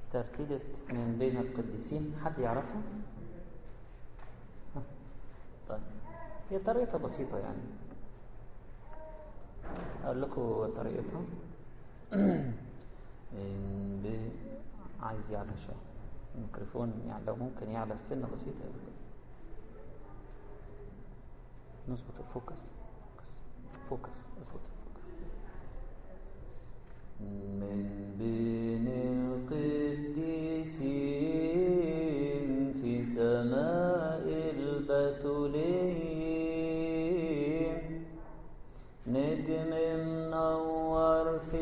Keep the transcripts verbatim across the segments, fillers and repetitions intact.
ترتيلة من بين القديسين، حد يعرفها؟ طيب هي طريقتها بسيطة يعني، أقول لكم طريقتها. من ب... عايز يعلى شوية الميكروفون، يعني لو ممكن يعلى السنة بسيطة يبقى نظبط الفوكس. فوكس اظبط الفوكس. من بين القديسين في سماء البتولين، نجم منور في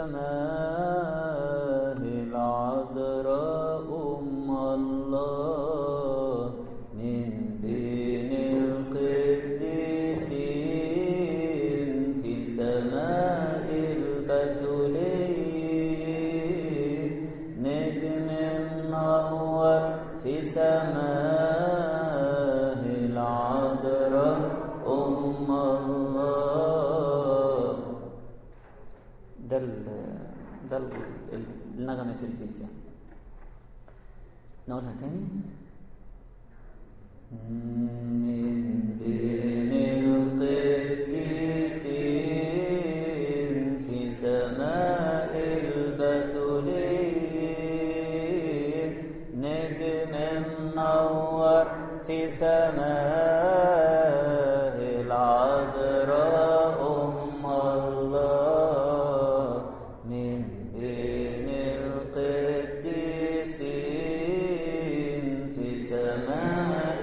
سماه العذراء أم الله. من بين القديسين في سماء البتولين، نجم منور في سماه العذراء أم الله. ده ده نغمة البيت يعني. نقولها تاني. من بين القديسين في سماء البتولين، نجم منور في سماه العذراء أم الله. من بين القديسين في سماء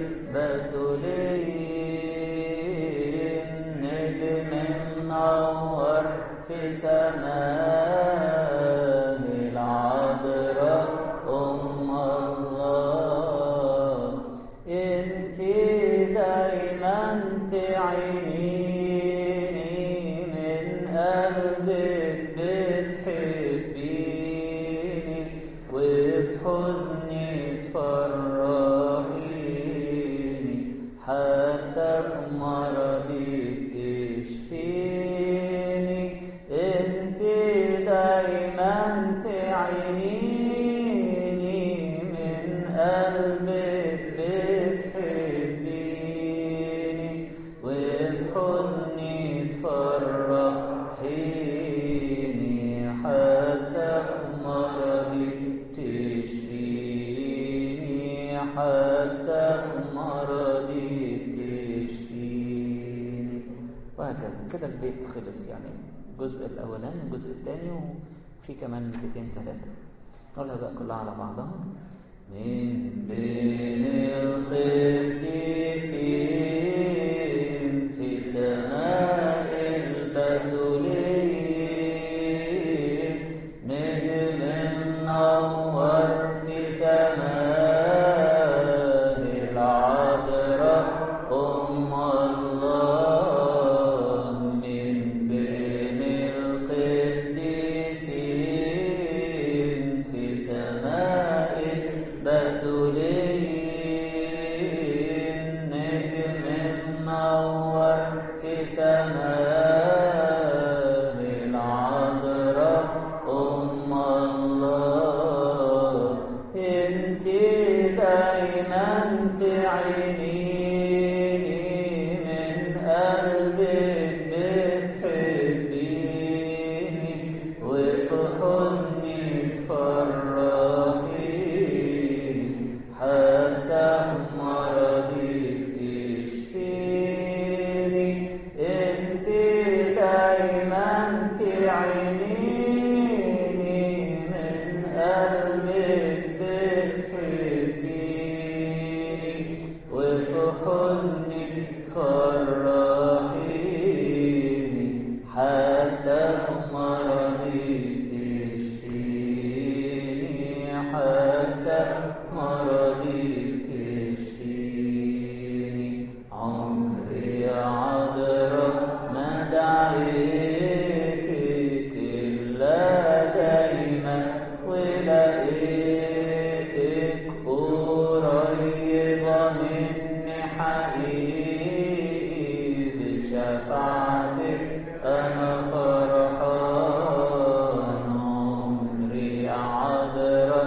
البتولين، نجم منور في سماه العذراء أم الله. انتي دايما تعينيني، من قلبك بتحبيني، وفي حزني تفرحيني، حتى في مرضي تشفيني. انتي دايما تعينيني، من قلبك بتحبيني، وفي حزني تفرحيني، حتى في مرضي تشفيني، حتى في مرضي تشفيني. وهكذا كده البيت خلص يعني، الجزء الأولاني والجزء الثاني، وفي كمان بيتين ثلاثة. نقولها بقى كلها على بعضها. من بين القديسين في سماء البتولين، نجم منور في سماه العذراء أم الله. من بين القديسين في سماء البتولين، نجم منور في سماه العذراء أم الله. انتي دايما تعينيني، من قلبك بتحبيني، وفي حزني تفرحيني، حتى في مرضي تشفيني. انتي دايما تعينيني، من قلبك بتحبيني، وفي حزني تفرحيني، حتى في مرضي تشفيني، حتى في مرضي تشفيني. عمري يا عذراء ما دعيتك إلا دايما، ولقيتك قريبة مني حقيقي، بشفاعتك أنا فرحان. عمري يا عذراء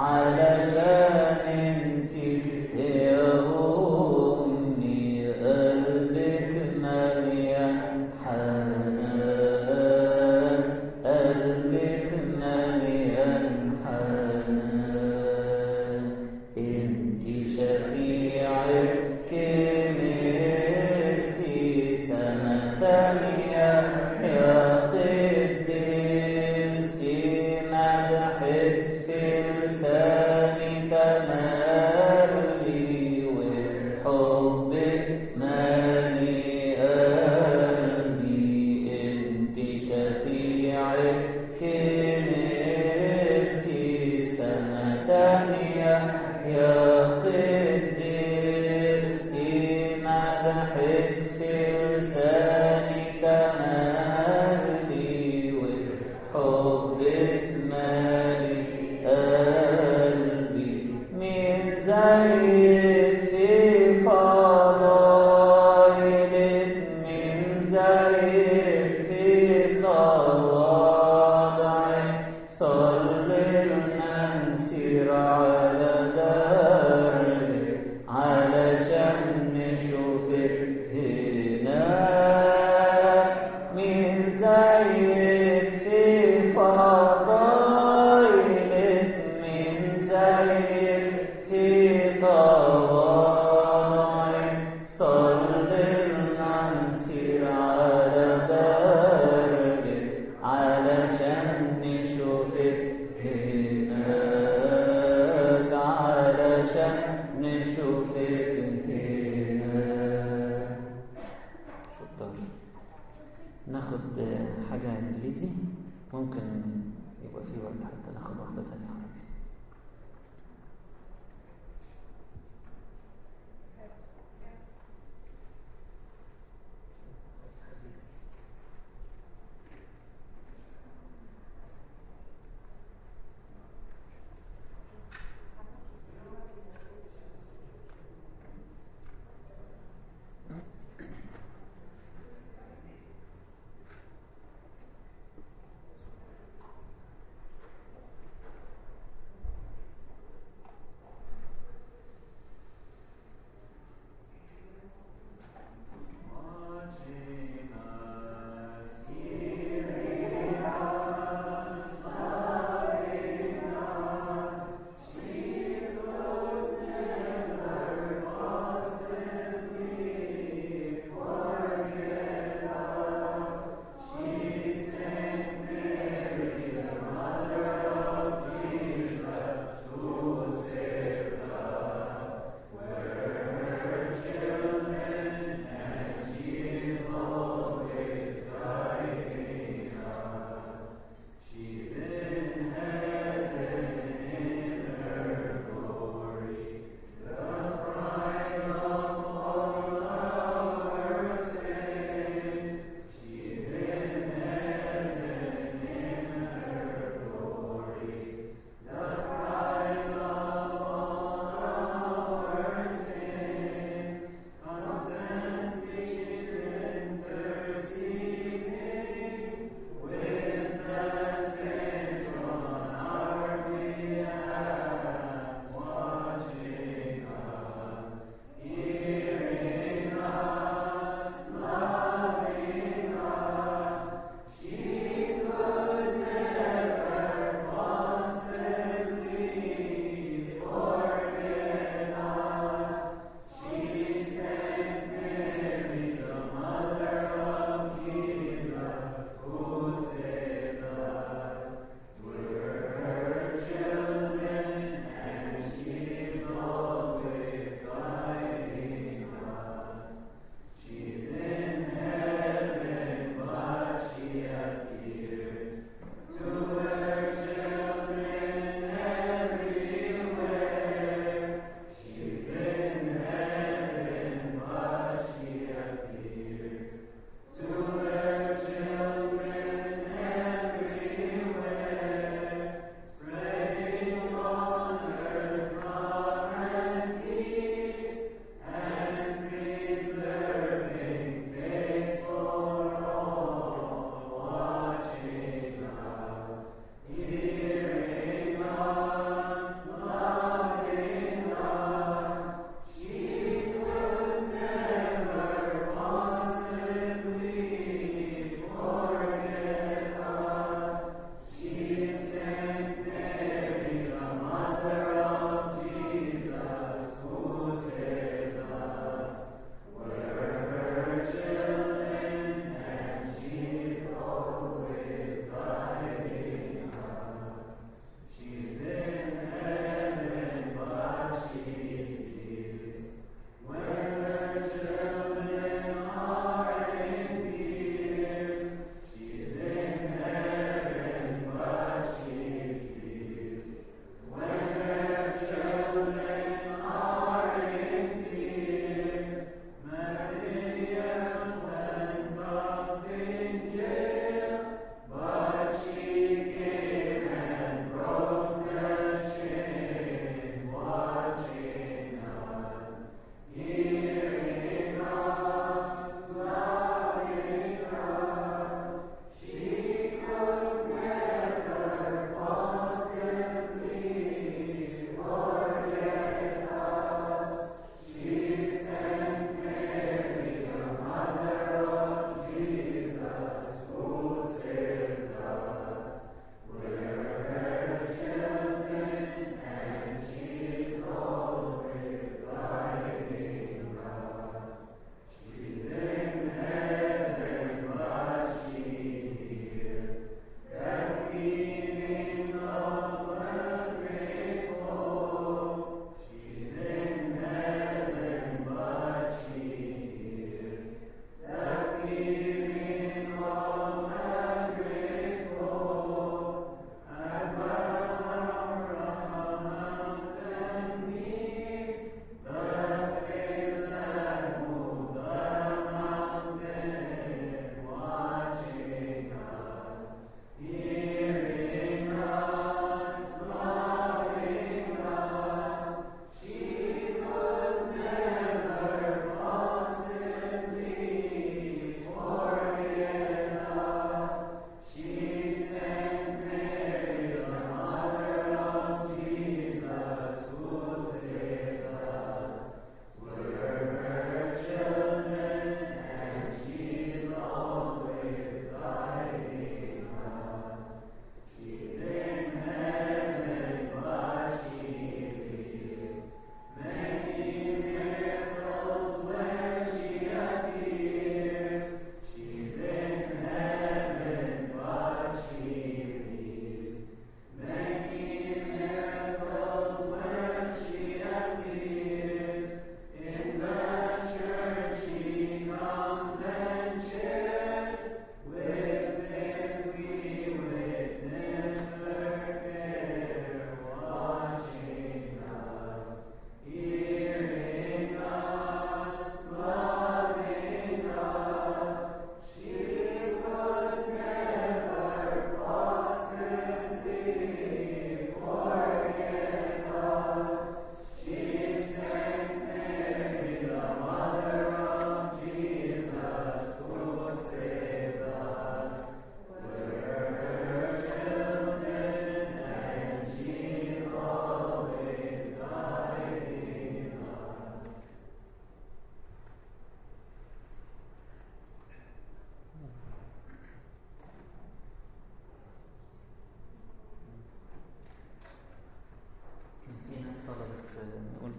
علشان انتي يا أمي قلبك مليان حنان، قلبك مليان حنان. انتي شفيعة كنيستي سما تانية يا قديستي، مدحك في لساني تملي وحبك مالي قلبي. انتي شفيعة كنيستي سما تانية يا قديستي، مدحك في لساني تملي وحبك مالي قلبي. مين زيك في فضايلك، مين زيك في تواضعك، صلي لنا نسير على دربك علشان نشوفك هناك. مين زيك في فضايلك، مين زيك في تواضعك، صلي لنا نسير على دربك علشان نشوفك هناك، علشان نشوفك هناك. شطار. ناخد حاجة إنجليزي، ممكن يبقى في وقت حتى ناخد واحدة تانية عربي.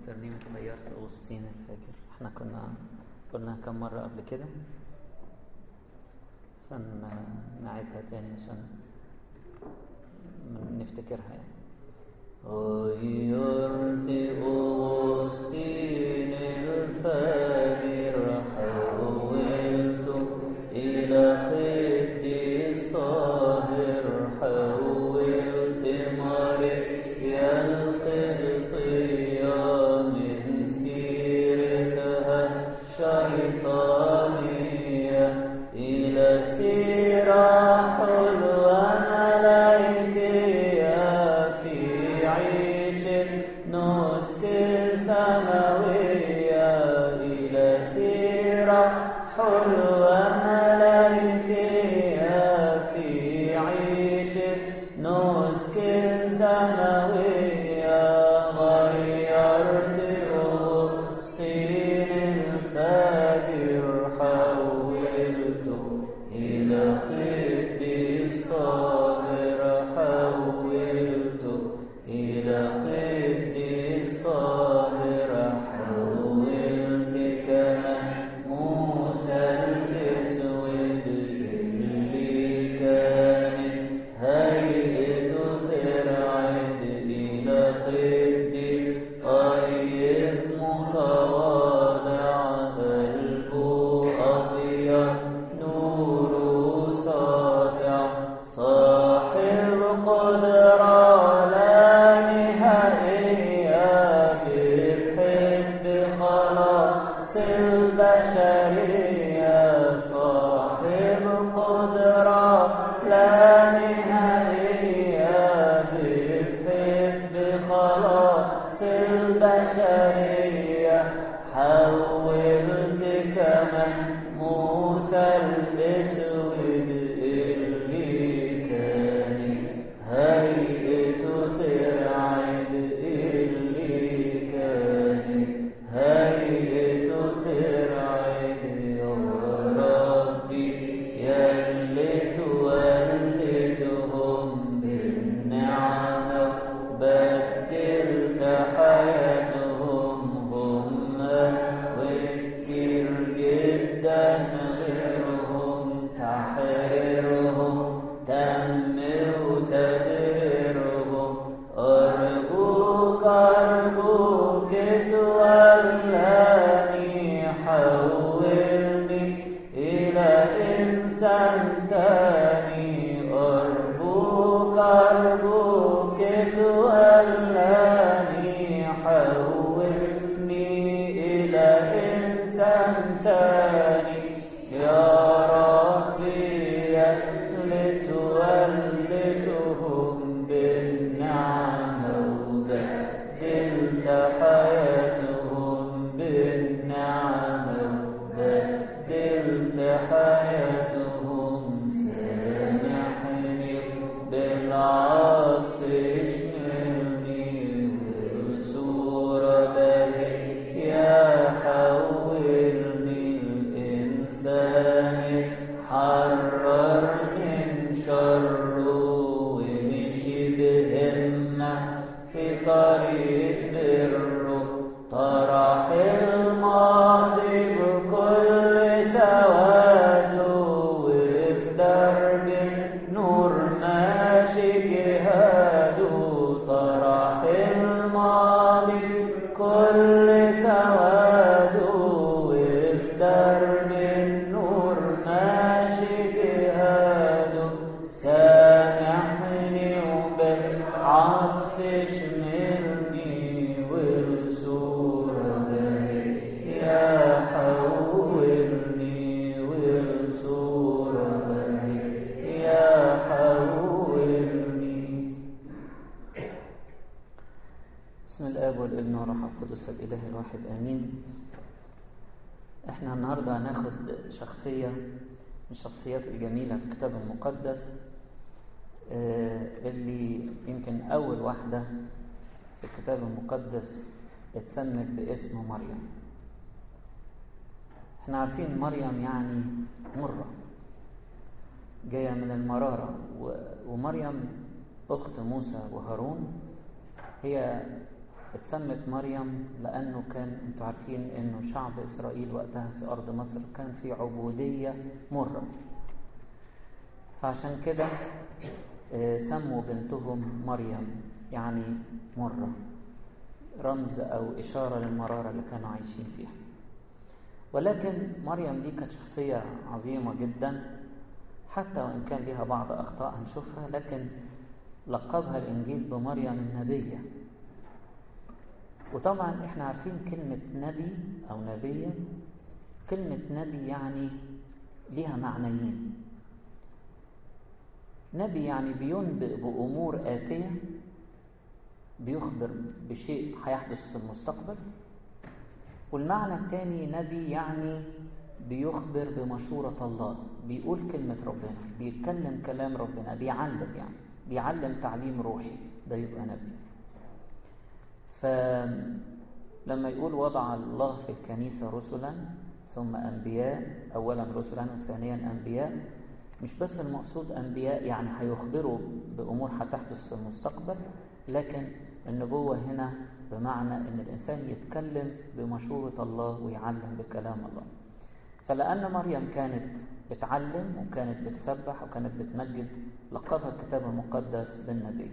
ترنيمة غيرت أغسطين الفاجر. احنا كنا قلناها كم مرة قبل كده، فنعيدها تاني عشان نفتكرها يعني. غيرت أغسطين الفاجر حولته إلى قديس طاهر، حولت ماريا القبطية من سيرتها الشيطانية إلى سيرة حلوة ملائكية في عيشة نسك سماوية، إلى سيرة حلوة ملائكية في عيشة نسك سماوية. غيرت أغسطين الفاجر حولته إلى قديس طاهر، حولته إلى قديس طاهر، حولت كمان موسى الأسود اللي كانت هيئته ترعد إلى قديس طيب متواضع، قلبه أبيض نوره ساطع، صاحب قدرة لا نهائية، بتحب خلاص البشرية، صاحب قدرة لا نهائية، بتحب خلاص البشرية. حولت كمان موسى الأسود اللي كانت هيئته ترعد، اللي كانت هيئته ترعد. يا ربي يلي تولدهم بالنعمة وبدلت حياتهم، هم وكتير جدا غيرهم، تحريرهم تم وتدبيرهم. أرجوك أرجوك تولاني، حولني إلى إنسان تاني. أرجوك أرجوك تولاني، حولني إلى إنسان تاني. يا ربي يلي تولدهم بالنعمة وبدلت حياتهم، بالنعمة وبدلت حياتهم. سامحني بالعطف اشملني والصورة بهية، حولني الإنسان حرر من شره، ومشي بهمة في طريق بره. طرح الماضي بكل سواده، وفي درب النور ماشي جهاده. طرح الماضي بكل سواده، وفي درب النور ماشي جهاده. سامحني وبالعطف اشملني والصورة بهية، حولني والصورة بهية، حولني. بسم الآب والابن والروح القدس الإله الواحد آمين. احنا النهاردة هناخد شخصية من الشخصيات الجميلة في الكتاب المقدس، اللي يمكن أول واحدة في الكتاب المقدس اتسمت باسم مريم. احنا عارفين مريم يعني مرة، جاية من المرارة، ومريم أخت موسى وهارون هي اتسمت مريم لأنه كان، انتوا عارفين انه شعب إسرائيل وقتها في أرض مصر كان في عبودية مرة، فعشان كده سموا بنتهم مريم، يعني مرة، رمز أو إشارة للمرارة اللي كانوا عايشين فيها. ولكن مريم دي كانت شخصية عظيمة جدا، حتى وإن كان لها بعض أخطاء هنشوفها، لكن لقبها الإنجيل بمريم النبية. وطبعا إحنا عارفين كلمة نبي أو نبية، كلمة نبي يعني لها معنيين. نبي يعني بينبئ بأمور آتية، بيخبر بشيء هيحدث في المستقبل. والمعنى الثاني نبي يعني بيخبر بمشورة الله، بيقول كلمة ربنا، بيتكلم كلام ربنا، بيعلم، يعني بيعلم تعليم روحي، ده يبقى نبي. فلما يقول وضع الله في الكنيسة رسلا ثم أنبياء، أولا رسلا وثانيا أنبياء، مش بس المقصود أنبياء يعني هيخبروا بأمور هتحدث في المستقبل، لكن النبوة هنا بمعنى أن الإنسان يتكلم بمشورة الله ويعلم بكلام الله. فلأن مريم كانت بتعلم وكانت بتسبح وكانت بتمجد، لقبها الكتاب المقدس بالنبي.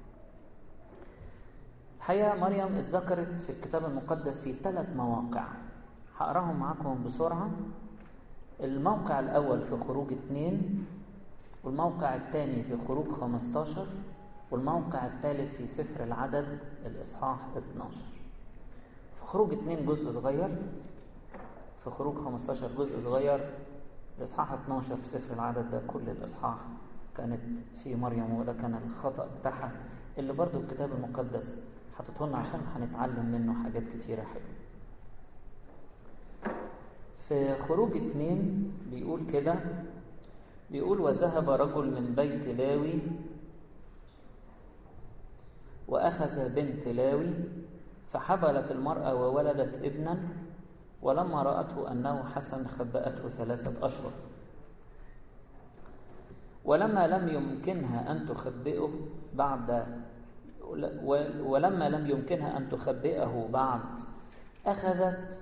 الحقيقة مريم اتذكرت في الكتاب المقدس في ثلاث مواقع، هقراهم معاكم بسرعة. الموقع الأول في خروج اثنين، والموقع الثاني في خروج خمستاشر، والموقع الثالث في سفر العدد الإصحاح اثناشر. في خروج اثنين جزء صغير، في خروج خمستاشر جزء صغير، الإصحاح اثناشر في سفر العدد ده كل الإصحاح كانت في مريم، وده كان الخطأ بتاعها اللي برضو الكتاب المقدس حطته لنا عشان هنتعلم منه حاجات كتيرة حلوة. في خروج اثنين بيقول كده، بيقول وذهب رجل من بيت لاوي وأخذ بنت لاوي، فحبلت المرأة وولدت ابنا، ولما رأته أنه حسن خبأته ثلاثة أشهر. ولما لم يمكنها أن تخبئه بعد ولما لم يمكنها أن تخبئه بعد أخذت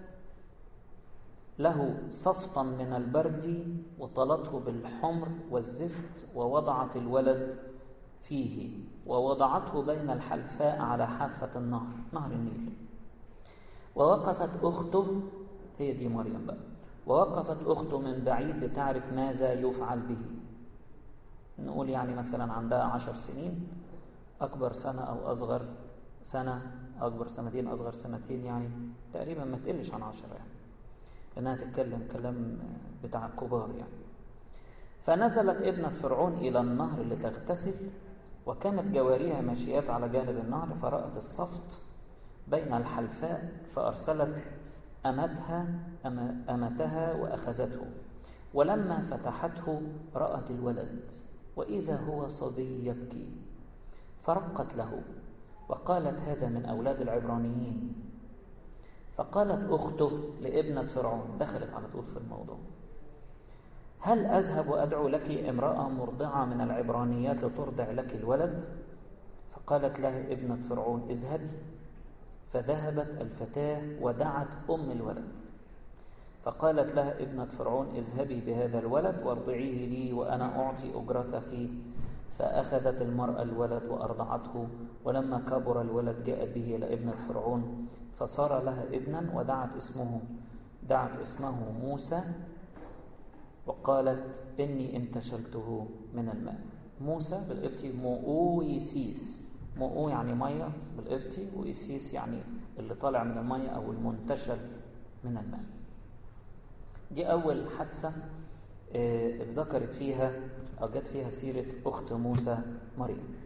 له صفطا من البرد وطلته بالحمر والزفت، ووضعت الولد فيه ووضعته بين الحلفاء على حافة النهر، نهر النيل. ووقفت أخته، هي دي مريم بقى، ووقفت أخته من بعيد لتعرف ماذا يفعل به. نقول يعني مثلا عندها عشر سنين، أكبر سنة أو أصغر سنة، أكبر سنتين أصغر سنتين، يعني تقريبا ما تقلش عن عشرة، يعني لأنها تتكلم كلام بتاع الكبار يعني. فنزلت ابنة فرعون إلى النهر لتغتسل، وكانت جواريها ماشيات على جانب النهر، فرأت الصفت بين الحلفاء، فأرسلت أمتها أمتها وأخذته، ولما فتحته رأت الولد وإذا هو صبي يبكي، فرقت له وقالت هذا من أولاد العبرانيين. فقالت أخته لابنة فرعون، دخلت على طول في الموضوع، هل أذهب وأدعو لك امرأة مرضعة من العبرانيات لترضع لك الولد؟ فقالت لها ابنة فرعون اذهبي. فذهبت الفتاة ودعت أم الولد، فقالت لها ابنة فرعون اذهبي بهذا الولد وارضعيه لي وأنا أعطي أجرتك. فأخذت المرأة الولد وأرضعته، ولما كبر الولد جاءت به إلى ابنة فرعون، فصار لها ابنا ودعت اسمه دعت اسمه موسى، وقالت إني انتشلته من الماء. موسى بالقبطي مؤويسيس، مؤو يعني مية بالقبطي، وإيسيس يعني اللي طالع من المية أو المنتشل من الماء. دي أول حادثة اه اتذكرت فيها أو جت فيها سيرة أخت موسى مريم.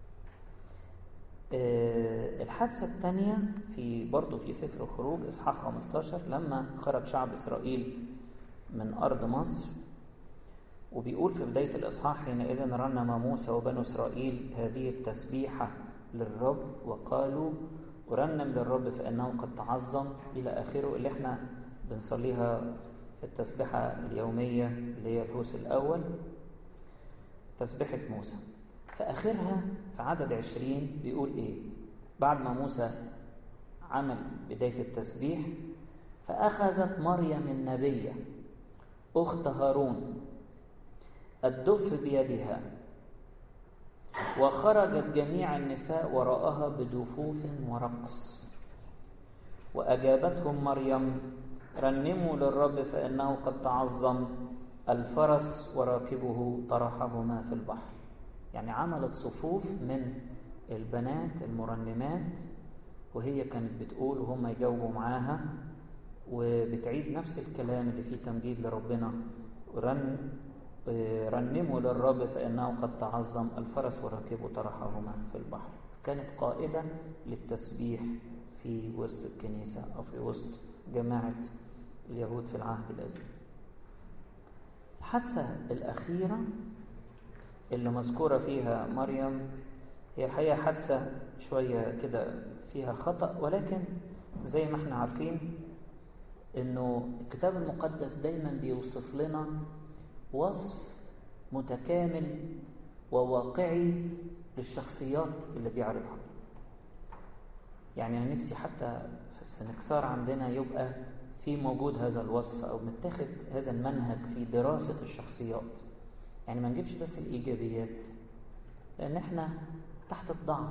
اه الحادثة الثانية في برضو في سفر الخروج إصحاح خمستاشر، لما خرج شعب إسرائيل من أرض مصر، وبيقول في بداية الإصحاح حينئذ رنم موسى وبنو إسرائيل هذه التسبيحة للرب وقالوا أرنم للرب فإنه قد تعظم إلى آخره، اللي احنا بنصليها في التسبيحة اليومية اللي هي الروس الأول، تسبيحة موسى. في آخرها في عدد عشرين بيقول إيه؟ بعد ما موسى عمل بداية التسبيح. فأخذت مريم النبية أخت هارون الدف بيدها، وخرجت جميع النساء وراءها بدفوف ورقص. وأجابتهم مريم: رنموا للرب فإنه قد تعظم، الفرس وراكبه طرحهما في البحر. يعني عملت صفوف من البنات المرنمات، وهي كانت بتقول وهم يجاوبوا معاها، وبتعيد نفس الكلام اللي فيه تمجيد لربنا: رن رنموا للرب فإنه قد تعظم، الفرس وراكبه طرحهما في البحر. كانت قائدة للتسبيح في وسط الكنيسة أو في وسط جماعة اليهود في العهد القديم. الحادثة الأخيرة اللي مذكورة فيها مريم هي الحقيقة حادثة شوية كده فيها خطأ، ولكن زي ما احنا عارفين إنه الكتاب المقدس دايما بيوصف لنا وصف متكامل وواقعي للشخصيات اللي بيعرضها. يعني أنا نفسي حتى في السنكسار عندنا يبقى في موجود هذا الوصف، أو متاخد هذا المنهج في دراسة الشخصيات. يعني ما نجيبش بس الإيجابيات، لأن احنا تحت الضعف.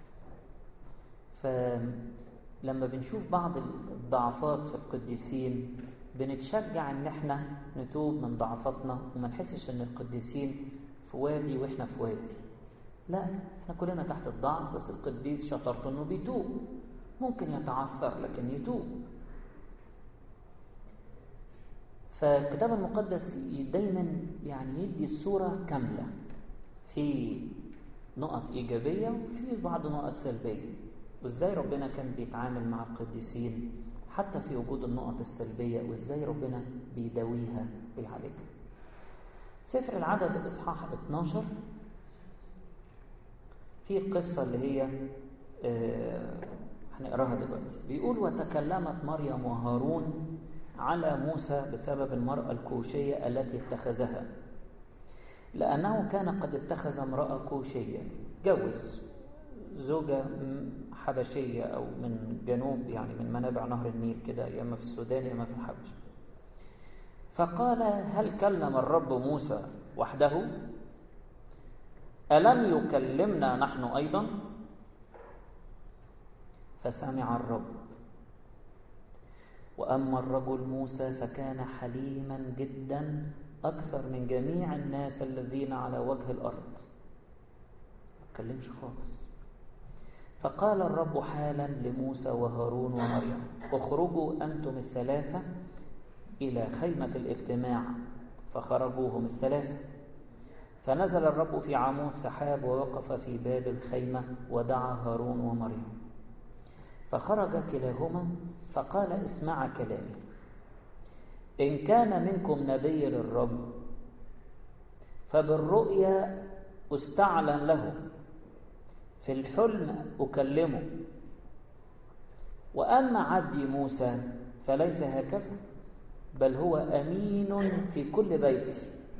فلما بنشوف بعض الضعفات في القديسين بنتشجع ان احنا نتوب من ضعفاتنا، وما نحسش ان القديسين في وادي واحنا في وادي. لا، احنا كلنا تحت الضعف، بس القديس شطارته انه بيتوب. ممكن يتعثر لكن يتوب. فالكتاب المقدس دايما يعني يدي الصورة كاملة، في نقط إيجابية وفي بعض نقط سلبية، وإزاي ربنا كان بيتعامل مع القديسين حتى في وجود النقط السلبية، وإزاي ربنا بيداويها ويعالجها. سفر العدد الإصحاح اتناشر في قصة اللي هي آه هنقراها دلوقتي. بيقول: وتكلمت مريم وهارون على موسى بسبب المرأة الكوشية التي اتخذها، لأنه كان قد اتخذ امرأة كوشية، جوز زوجة حبشية أو من جنوب، يعني من منابع نهر النيل كده، يا إما في السودان يا إما في الحبشة. فقال: هل كلم الرب موسى وحده؟ ألم يكلمنا نحن أيضا؟ فسمع الرب. وأما الرجل موسى فكان حليما جدا أكثر من جميع الناس الذين على وجه الأرض، ما اتكلمش خالص. فقال الرب حالا لموسى وهارون ومريم: اخرجوا أنتم الثلاثة إلى خيمة الاجتماع. فخرجوهم الثلاثة. فنزل الرب في عمود سحاب ووقف في باب الخيمة ودعا هارون ومريم. فخرج كلاهما فقال: اسمع كلامي، إن كان منكم نبي للرب فبالرؤيا استعلن له، في الحلم أكلمه. وأما عبدي موسى فليس هكذا، بل هو أمين في كل بيت.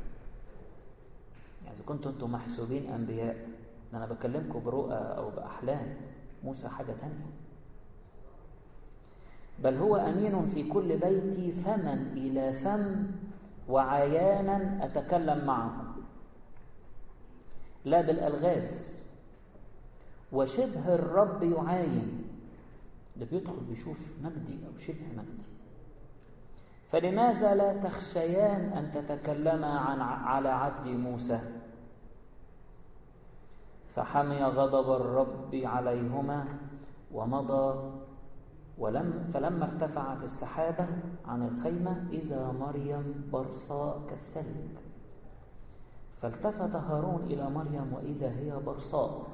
يعني إذا كنتم أنتم محسوبين أنبياء، أنا بكلمكم برؤى أو بأحلام، موسى حاجة تانية. بل هو أمين في كل بيتي، فمن إلى فم وعيانا أتكلم معه، لا بالألغاز. وشبه الرب يعاين، ده بيدخل بيشوف مجدي أو شبه مجدي. فلماذا لا تخشيان أن تتكلما عن على عبد موسى؟ فحمي غضب الرب عليهما ومضى. ولم فلما ارتفعت السحابة عن الخيمة إذا مريم برصاء كالثلج. فالتفت هارون إلى مريم وإذا هي برصاء.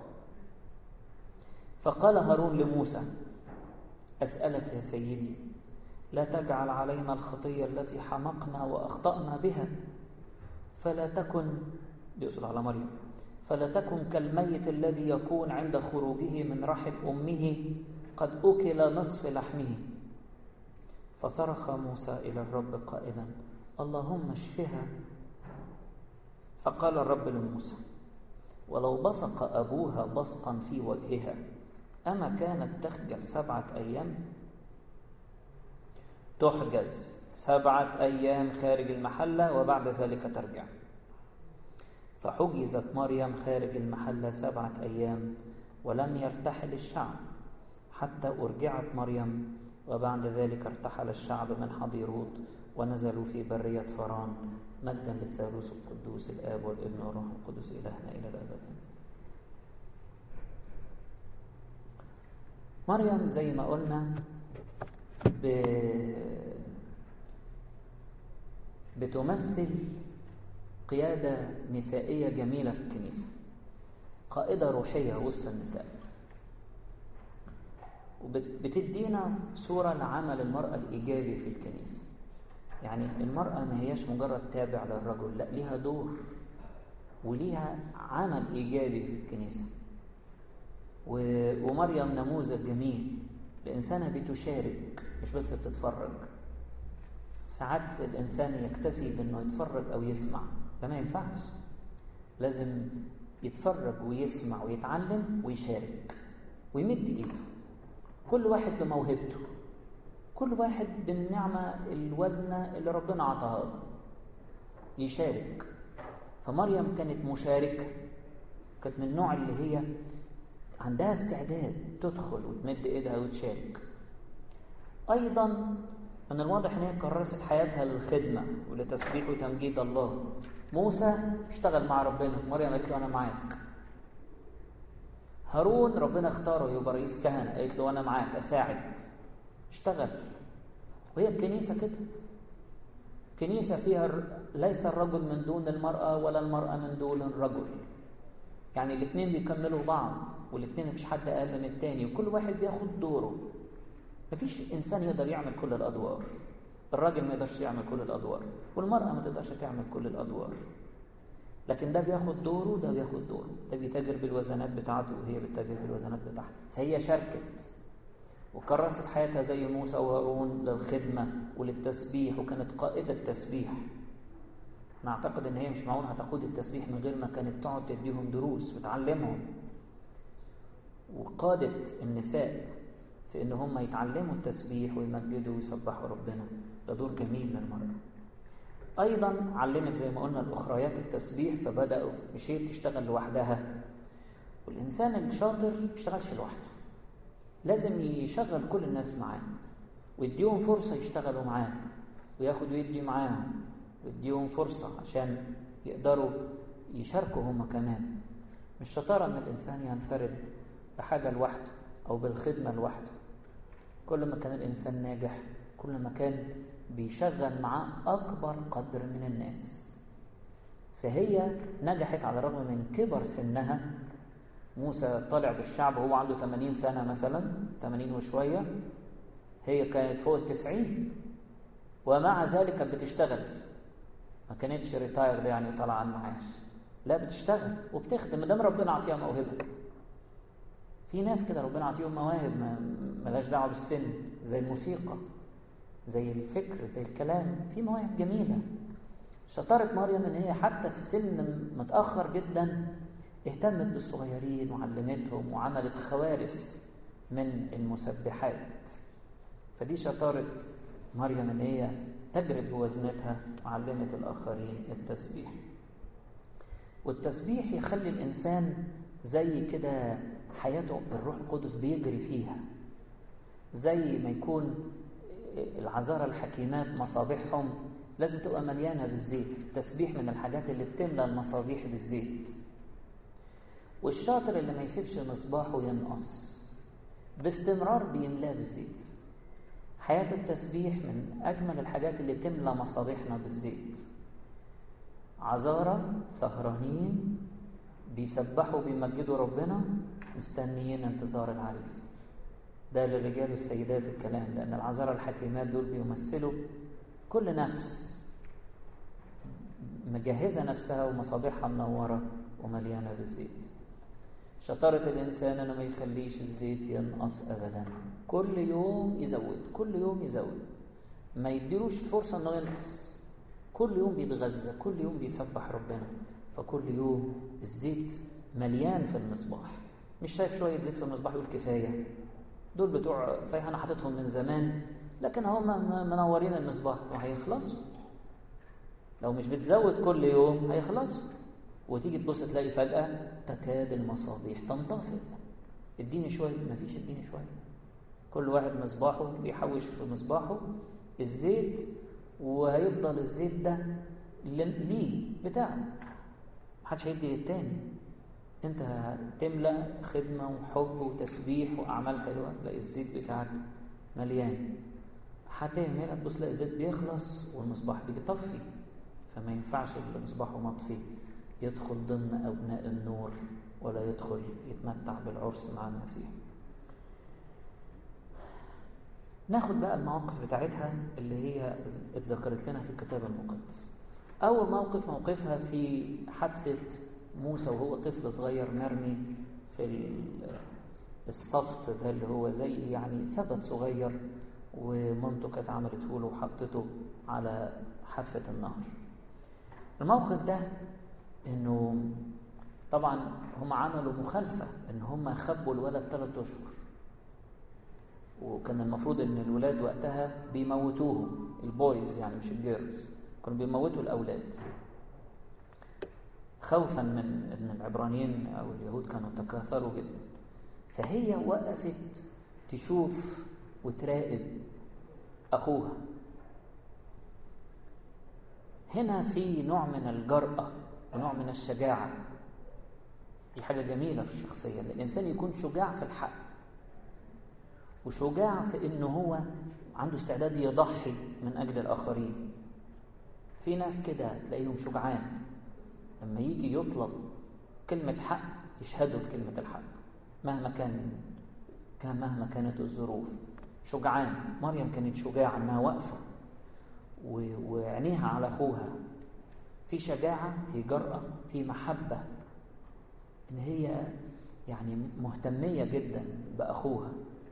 فقال هارون لموسى: أسألك يا سيدي، لا تجعل علينا الخطية التي حمقنا وأخطأنا بها، فلا تكن، بيقصد على مريم، فلا تكن كالميت الذي يكون عند خروجه من رحم أمه قد أكل نصف لحمه. فصرخ موسى إلى الرب قائلا: اللهم اشفها. فقال الرب لموسى: ولو بصق أبوها بصقا في وجهها أما كانت تخجل سبعة أيام، تحجز سبعة أيام خارج المحلة وبعد ذلك ترجع. فحجزت مريم خارج المحلة سبعة أيام ولم يرتحل الشعب حتى أرجعت مريم، وبعد ذلك ارتحل الشعب من حضيروت ونزلوا في برية فران. مجدا للثالوث القدوس الآب والابن والروح القدس إلهنا إلى الأبد. مريم زي ما قلنا ب... بتمثل قيادة نسائية جميلة في الكنيسة، قائدة روحية وسط النساء، وبتدينا صورة لعمل المرأة الإيجابي في الكنيسة. يعني المرأة ما هياش مجرد تابع للرجل، لا، ليها دور وليها عمل إيجابي في الكنيسة. ومريم نموذج جميل لإنسانة بتشارك مش بس بتتفرج. ساعات الإنسان يكتفي بأنه يتفرج أو يسمع، ده ما ينفعش، لازم يتفرج ويسمع ويتعلم ويشارك ويمد إيده، كل واحد بموهبته، كل واحد بالنعمة الوزنة اللي ربنا عطاها له يشارك. فمريم كانت مشاركة، كانت من النوع اللي هي عندها استعداد تدخل وتمد ايدها وتشارك. ايضا من الواضح ان هي كرست حياتها للخدمة ولتسبيح وتمجيد الله. موسى اشتغل مع ربنا، مريم قالت له انا معاك. هارون ربنا اختاره يبقى رئيس كهنة، قالت له انا معاك اساعد، اشتغل. وهي الكنيسة كده، كنيسة فيها ليس الرجل من دون المرأة ولا المرأة من دون الرجل، يعني الاثنين بيكملوا بعض، والاثنين مفيش حد اقل من التاني، وكل واحد بياخد دوره. مفيش انسان يقدر يعمل كل الادوار، الراجل ما يقدرش يعمل كل الادوار، والمرأة ما تقدرش تعمل كل الادوار، لكن ده بياخد دوره وده بياخد دوره، ده بيتاجر بالوزنات بتاعته وهي بتتاجر بالوزنات بتاعها. فهي شاركت وكرست حياتها زي موسى وهارون للخدمة وللتسبيح، وكانت قائدة تسبيح. أنا أعتقد إن هي مش معقول هتقود التسبيح من غير ما كانت تقعد تديهم دروس وتعلمهم، وقادت النساء في إن هم يتعلموا التسبيح ويمجدوا ويسبحوا ربنا. ده دور جميل للمرأة. أيضا علمت زي ما قلنا الأخريات التسبيح، فبدأوا مش هي بتشتغل لوحدها، والإنسان الشاطر ما يشتغلش لوحده، لازم يشغل كل الناس معاه ويديهم فرصة يشتغلوا معاه، وياخد ويدي معاهم ويديهم فرصة عشان يقدروا يشاركوا هم كمان. مش شطارة ان الانسان ينفرد بحاجة لوحده او بالخدمة لوحده. كل ما كان الانسان ناجح كل ما كان بيشغل معاه اكبر قدر من الناس. فهي نجحت على الرغم من كبر سنها. موسى طلع بالشعب وهو عنده ثمانين سنة مثلا، ثمانين وشوية، هي كانت فوق التسعين، ومع ذلك كانت بتشتغل، ما كانتش ريتايرد يعني وطالعة على المعاش، لا بتشتغل وبتخدم مادام ربنا عطيها موهبة. في ناس كده ربنا عطيهم مواهب ملاش دعوة بالسن، زي الموسيقى، زي الفكر، زي الكلام، في مواهب جميلة. شطارة مريم ان هي حتى في سن متأخر جدا اهتمت بالصغيرين وعلمتهم وعملت خوارث من المسبحات. فدي شطارة مريم ان هي تجرد بوزنتها وعلمت الآخرين التسبيح. والتسبيح يخلي الإنسان زي كده حياته الروح القدس بيجري فيها، زي ما يكون العذارى الحكيمات مصابيحهم لازم تبقى مليانة بالزيت. التسبيح من الحاجات اللي بتملى المصابيح بالزيت. والشاطر اللي ما يسيبش مصباحه ينقص باستمرار بيملاه بالزيت. حياة التسبيح من أجمل الحاجات اللي تملى مصابيحنا بالزيت. عذارى سهرانين بيسبحوا بيمجدوا ربنا مستنيين انتظار العريس. ده للرجال والسيدات الكلام، لأن العذارى الحكيمات دول بيمثلوا كل نفس مجهزة نفسها ومصابيحها منورة ومليانة بالزيت. شطارة الإنسان أنه ما يخليش الزيت ينقص أبدا، كل يوم يزود، كل يوم يزود، ما يديروش فرصة أنه ينقص. كل يوم بيتغذى، كل يوم بيسبح ربنا، فكل يوم الزيت مليان في المصباح. مش شايف شوية زيت في المصباح يقول كفاية، دول بتوع صحيح أنا حاططهم من زمان لكن هم منورين المصباح وهيخلصوا. لو مش بتزود كل يوم هيخلصوا، وتيجي تبص تلاقي فجأة تكاد المصابيح تنطفئ. اديني شوية، مفيش اديني شوية. كل واحد مصباحه بيحوش في مصباحه الزيت، وهيفضل الزيت ده ليه بتاعه، محدش هيدي للتاني. انت هتملى خدمة وحب وتسبيح وأعمال حلوة، تلاقي الزيت بتاعك مليان. هتهمل هتبص تلاقي الزيت بيخلص والمصباح بيطفي. فما ينفعش اللي مصباحه مطفي يدخل ضمن أبناء النور، ولا يدخل يتمتع بالعرس مع المسيح. ناخد بقى المواقف بتاعتها اللي هي اتذكرت لنا في الكتاب المقدس. أول موقف موقفها في حادثة موسى وهو طفل صغير مرمي في الصفت ده اللي هو زي يعني سبت صغير، ومامته كانت عملته له وحطته على حافة النهر. الموقف ده انه طبعا هم عملوا مخالفة ان هم خبوا الولد ثلاث اشهر، وكان المفروض ان الولاد وقتها بيموتوهم، البويز يعني مش الجيرلز، كانوا بيموتوا الاولاد خوفا من ان العبرانيين او اليهود كانوا تكاثروا جدا. فهي وقفت تشوف وتراقب اخوها. هنا في نوع من الجرأة ونوع من الشجاعة. دي حاجة جميلة في الشخصية، الإنسان يكون شجاع في الحق، وشجاع في إنه هو عنده استعداد يضحي من أجل الآخرين. في ناس كده تلاقيهم شجعان، لما يجي يطلب كلمة حق يشهدوا لكلمة الحق مهما كان كان مهما كانت الظروف. شجعان. مريم كانت شجاعة إنها واقفة وعينيها على أخوها، في شجاعة، في جرأة، في محبة، إن هي يعني مهتمية جدا بأخوها،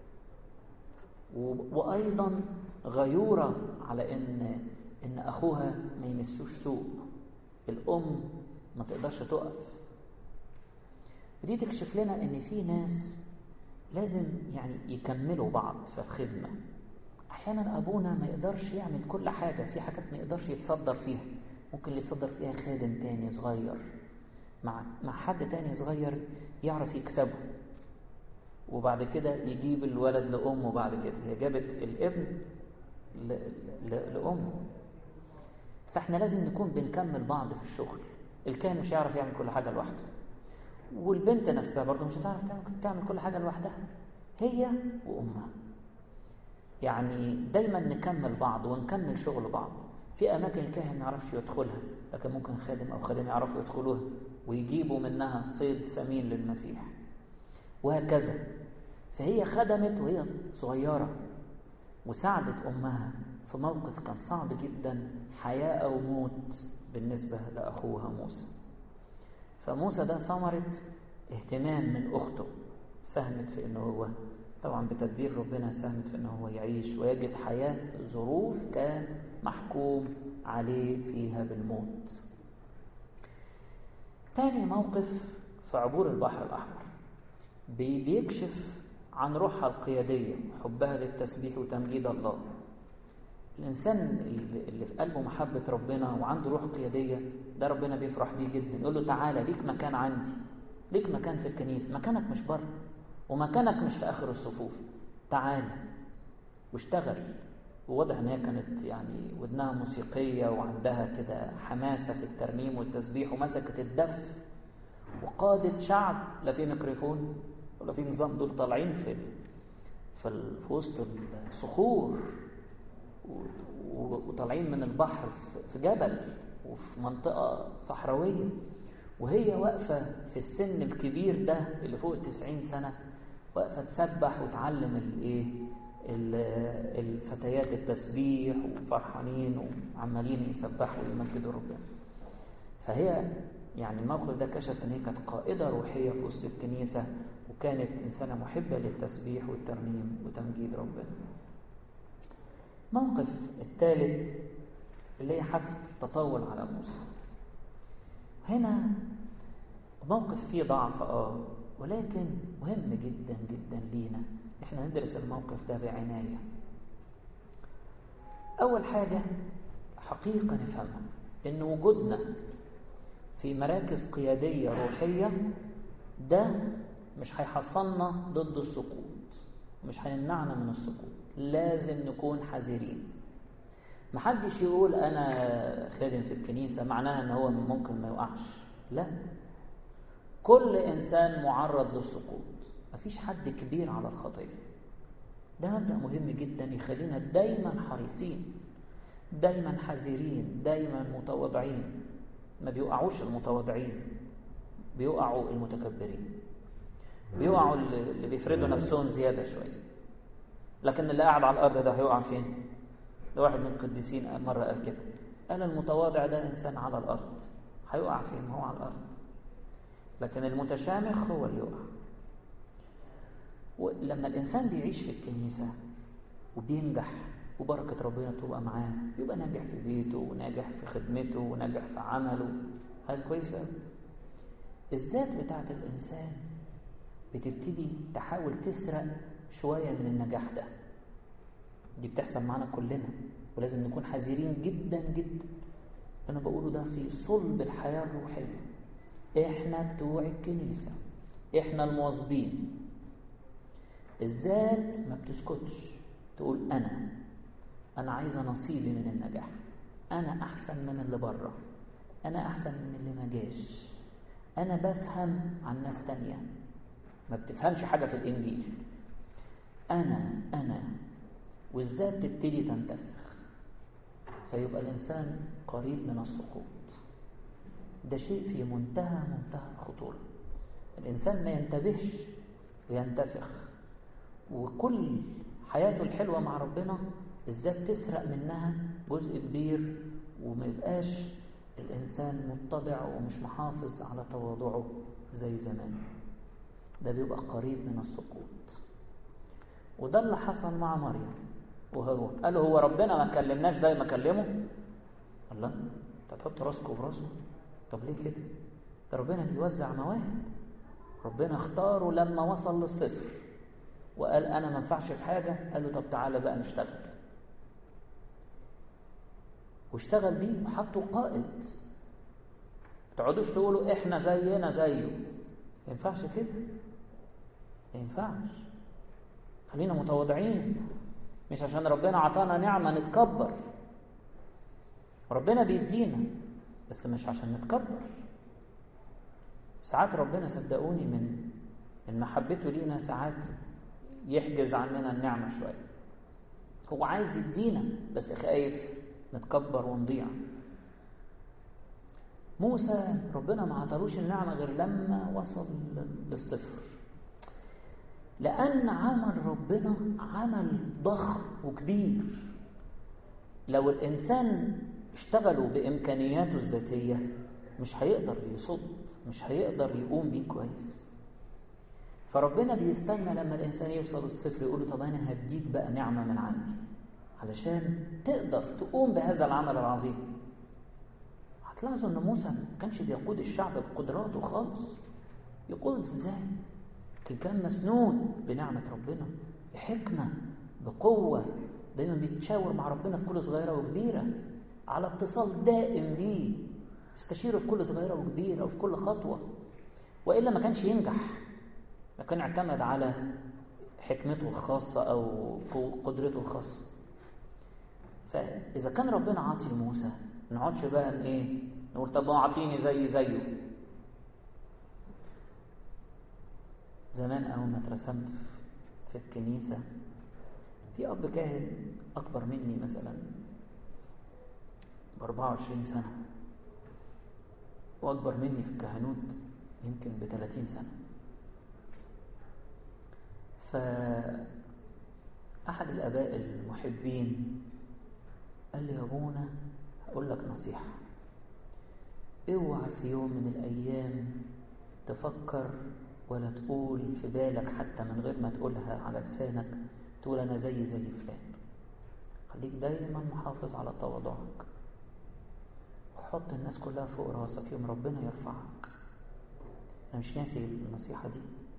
وأيضا غيورة على إن إن أخوها ما يمسوش سوء. الأم ما تقدرش تقف. ودي تكشف لنا إن في ناس لازم يعني يكملوا بعض في الخدمة. أحيانا أبونا ما يقدرش يعمل كل حاجة، في حاجات ما يقدرش يتصدر فيها، ممكن اللي يتصدر فيها خادم تاني صغير مع مع حد تاني صغير يعرف يكسبه، وبعد كده يجيب الولد لأمه. بعد كده هي جابت الابن لأمه. فإحنا لازم نكون بنكمل بعض في الشغل. الكاهن مش هيعرف يعمل كل حاجة لوحده، والبنت نفسها برضه مش هتعرف تعمل كل حاجة لوحدها، هي وأمها. يعني دايما نكمل بعض ونكمل شغل بعض. في أماكن الكاهن ما يعرفش يدخلها، لكن ممكن خادم أو خادم يعرفوا يدخلوها ويجيبوا منها صيد سمين للمسيح، وهكذا. فهي خدمت وهي صغيرة، وساعدت أمها في موقف كان صعب جدا، حياة أو موت بالنسبة لأخوها موسى. فموسى ده ثمرة اهتمام من أخته، ساهمت في أنه هو طبعا بتدبير ربنا ساهمت في أنه هو يعيش ويجد حياة في ظروف كان محكوم عليه فيها بالموت. تاني موقف في عبور البحر الأحمر بيكشف عن روحها القيادية، حبها للتسبيح وتمجيد الله. الإنسان اللي في قلبه محبة ربنا وعنده روح قيادية ده ربنا بيفرح بيه جدا، يقول له تعالى ليك مكان عندي، ليك مكان في الكنيسة، مكانك مش بره ومكانك مش في آخر الصفوف، تعالى واشتغل. وواضح ان هي كانت يعني ودنها موسيقية وعندها كده حماسة في الترنيم والتسبيح، ومسكت الدف وقادت شعب لا في ميكروفون ولا في نظام، دول طالعين في في وسط الصخور وطالعين من البحر في جبل وفي منطقة صحراوية، وهي واقفة في السن الكبير ده اللي فوق التسعين سنة، واقفة تسبح وتعلم الايه الفتيات التسبيح، وفرحانين وعمالين يسبحوا ويمجدوا ربنا. فهي يعني الموقف ده كشف ان هي كانت قائدة روحية في وسط الكنيسة، وكانت إنسانة محبة للتسبيح والترنيم وتمجيد ربنا. موقف الثالث اللي هي حادثة التطاول على موسى. هنا موقف فيه ضعف اه ولكن مهم جدا جدا لينا احنا ندرس الموقف ده بعناية. أول حاجة حقيقة نفهمها إن وجودنا في مراكز قيادية روحية ده مش هيحصلنا ضد السقوط، مش هيمنعنا من السقوط. لازم نكون حذرين. محدش يقول أنا خادم في الكنيسة معناها إن هو ممكن ما يوقعش. لا، كل إنسان معرض للسقوط، مفيش حد كبير على الخطية. ده مبدأ مهم جدا يخلينا دايما حريصين، دايما حذرين، دايما متواضعين. ما بيوقعوش المتواضعين، بيوقعوا المتكبرين، بيوقعوا اللي بيفردوا نفسهم زيادة شوية. لكن اللي قاعد على الأرض ده هيوقع فين؟ ده واحد من القديسين مرة قال كده، قال المتواضع ده إنسان على الأرض. هيوقع فين؟ هو على الأرض. لكن المتشامخ هو اللي يوقع. ولما الإنسان بيعيش في الكنيسة وبينجح وبركة ربنا تبقى معاه، يبقى ناجح في بيته وناجح في خدمته وناجح في عمله، حاجة كويسة. الذات بتاعت الإنسان بتبتدي تحاول تسرق شوية من النجاح ده. دي بتحصل معنا كلنا، ولازم نكون حذرين جدا جدا. أنا بقوله ده في صلب الحياة الروحية. إحنا بتوع الكنيسة، إحنا المواظبين. الذات ما بتسكتش، تقول أنا أنا عايزة نصيبي من النجاح، أنا أحسن من اللي بره، أنا أحسن من اللي ما جاش، أنا بفهم عن ناس تانية ما بتفهمش حاجة في الإنجيل. أنا أنا والذات تبتدي تنتفخ، فيبقى الإنسان قريب من السقوط. ده شيء في منتهى منتهى الخطورة. الإنسان ما ينتبهش وينتفخ، وكل حياته الحلوة مع ربنا الذات تسرق منها جزء كبير، وما يبقاش الإنسان متضع ومش محافظ على تواضعه زي زمان. ده بيبقى قريب من السقوط. وده اللي حصل مع مريم وهارون. قالوا هو ربنا ما كلمناش زي ما كلمه؟ الله، انت تحط راسك براسه؟ طب ليه كده؟ ده ربنا بيوزع مواهب. ربنا اختاره لما وصل للصفر وقال انا ما ينفعش في حاجه، قال له طب تعالى بقى نشتغل. واشتغل بيه وحطوا قائد. ما تقعدوش تقولوا احنا زينا زيه، ما ينفعش كده، ما ينفعش. خلينا متواضعين، مش عشان ربنا عطانا نعمه نتكبر. ربنا بيدينا بس مش عشان نتكبر. ساعات ربنا صدقوني من من محبته لينا ساعات يحجز عننا النعمه شويه. هو عايز يدينا بس خايف نتكبر ونضيع. موسى ربنا ما عطالوش النعمه غير لما وصل للصفر، لأن عمل ربنا عمل ضخم وكبير. لو الإنسان اشتغلوا بإمكانياته الذاتية مش هيقدر يصد، مش هيقدر يقوم بيه كويس. فربنا بيستنى لما الإنسان يوصل الصفر يقول له طب أنا هديك بقى نعمة من عندي علشان تقدر تقوم بهذا العمل العظيم. هتلاحظوا أن موسى ما كانش بيقود الشعب بقدراته خالص. يقود إزاي؟ كان مسنون بنعمة ربنا، بحكمة، بقوة، دايما بيتشاور مع ربنا في كل صغيرة وكبيرة، على اتصال دائم بيه، استشيره في كل صغيرة وكبيرة وفي كل خطوة. وإلا ما كانش ينجح، لكن اعتمد على حكمته الخاصة أو قدرته الخاصة. فإذا كان ربنا عاطي لموسى، نقعدش بقى إيه نقول طب ما عاطيني زي زيه. زمان أول ما اترسمت في الكنيسة في أب كاهن أكبر مني مثلا بأربعة وعشرين سنة، وأكبر مني في الكهنوت يمكن بثلاثين سنة. فأحد الآباء المحبين قال لي يا أبونا هقول لك نصيحة، اوعى في يوم من الأيام تفكر ولا تقول في بالك حتى من غير ما تقولها على لسانك تقول أنا زي زي فلان. خليك دايما محافظ على تواضعك، وحط الناس كلها فوق راسك يوم ربنا يرفعك. أنا مش ناسي النصيحة دي.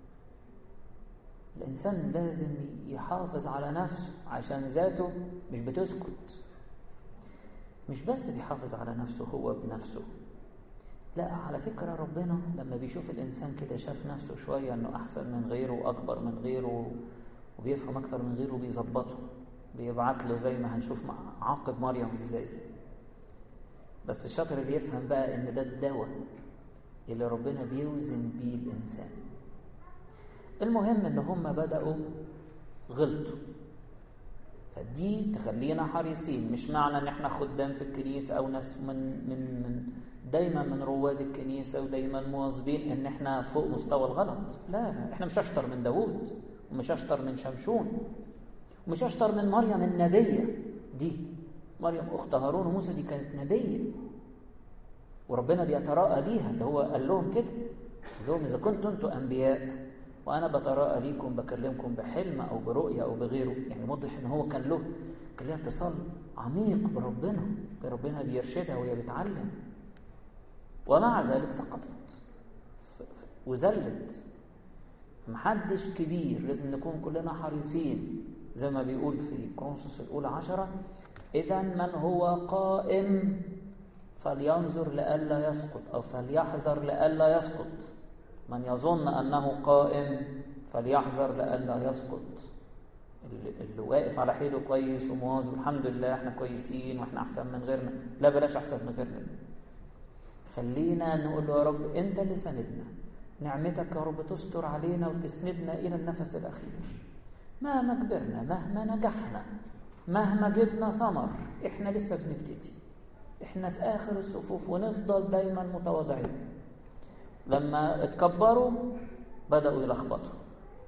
الإنسان لازم يحافظ على نفسه، عشان ذاته مش بتسكت. مش بس بيحافظ على نفسه هو بنفسه، لا، على فكرة ربنا لما بيشوف الإنسان كده شاف نفسه شوية أنه أحسن من غيره وأكبر من غيره وبيفهم أكتر من غيره، بيظبطه، بيبعت له زي ما هنشوف مع عاقب مريم إزاي. بس الشاطر اللي يفهم بقى إن ده الدواء اللي ربنا بيوزن بيه الإنسان. المهم إن هم بدأوا غلطوا، فدي تخلينا حريصين. مش معنى إن إحنا خدام في الكنيسة أو ناس من من من دايما من رواد الكنيسة ودايما مواظبين إن إحنا فوق مستوى الغلط. لا، إحنا مش أشطر من داوود، ومش أشطر من شمشون، ومش أشطر من مريم النبية. دي مريم أخت هارون وموسى دي كانت نبية، وربنا بيتراءى ليها. اللي هو قال لهم كده، قال لهم إذا كنتم أنتم أنبياء وأنا بتراءى ليكم بكلمكم بحلم أو برؤية أو بغيره، يعني موضح إن هو كان له كان لها اتصال عميق بربنا، كان ربنا بيرشدها وهي بتعلم، ومع ذلك سقطت وزلت. محدش كبير، لازم نكون كلنا حريصين زي ما بيقول في كورنثوس الأولى عشرة: إذا من هو قائم فلينظر لئلا يسقط، أو فليحذر لئلا يسقط. من يظن أنه قائم فليحذر لئلا يسقط. اللي واقف على حيله كويس ومواظب، الحمد لله احنا كويسين واحنا أحسن من غيرنا، لا بلاش أحسن من غيرنا. خلينا نقول له يا رب أنت اللي سندنا، نعمتك يا رب تستر علينا وتسندنا إلى النفس الأخير. مهما كبرنا، مهما نجحنا، مهما جبنا ثمر، احنا لسه بنبتدي، احنا في آخر الصفوف، ونفضل دايما متواضعين. لما اتكبروا بدأوا يلخبطوا.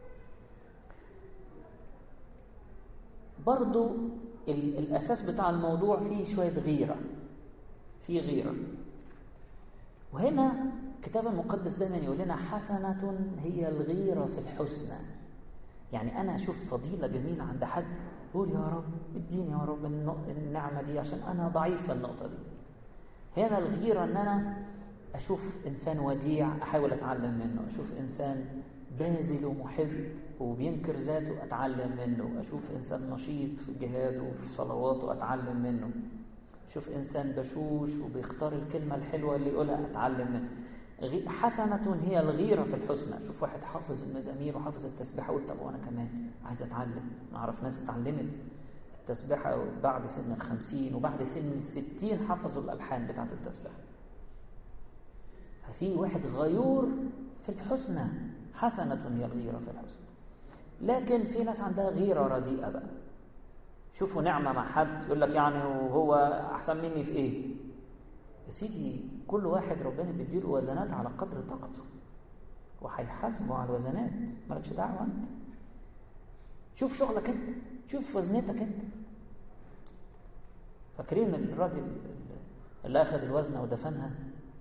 برضو الأساس بتاع الموضوع فيه شوية غيرة، فيه غيرة. وهنا الكتاب المقدس دايما يقول لنا حسنة هي الغيرة في الحسنى. يعني أنا أشوف فضيلة جميلة عند حد، أقول يا رب اديني يا رب النعمة دي عشان أنا ضعيف في النقطة دي. هنا الغيرة أن أنا أشوف إنسان وديع أحاول أتعلم منه، أشوف إنسان باذل ومحب وبينكر ذاته أتعلم منه، أشوف إنسان نشيط في جهاده وفي صلواته أتعلم منه، أشوف إنسان بشوش وبيختار الكلمة الحلوة اللي يقولها أتعلم منه. حسنة هي الغيرة في الحسنى. شوف واحد حافظ المزامير وحافظ التسبيحة، قلت طب وأنا كمان عايز أتعلم. نعرف ناس اتعلمت التسبيحة بعد سن الخمسين وبعد سن الستين حفظوا الألحان بتاعت التسبيحة. ففي واحد غيور في الحسنى، حسنة هي الغيرة في الحسنى. لكن في ناس عندها غيرة رديئة بقى. شوفوا نعمة مع حد يقول لك يعني وهو أحسن مني في إيه؟ يا سيدي كل واحد ربنا بيديله وزنات على قدر طاقته، وهيحاسبه على الوزنات، مالكش دعوة أنت. شوف شغلك أنت، شوف وزنتك أنت. فاكرين الراجل اللي أخذ الوزنة ودفنها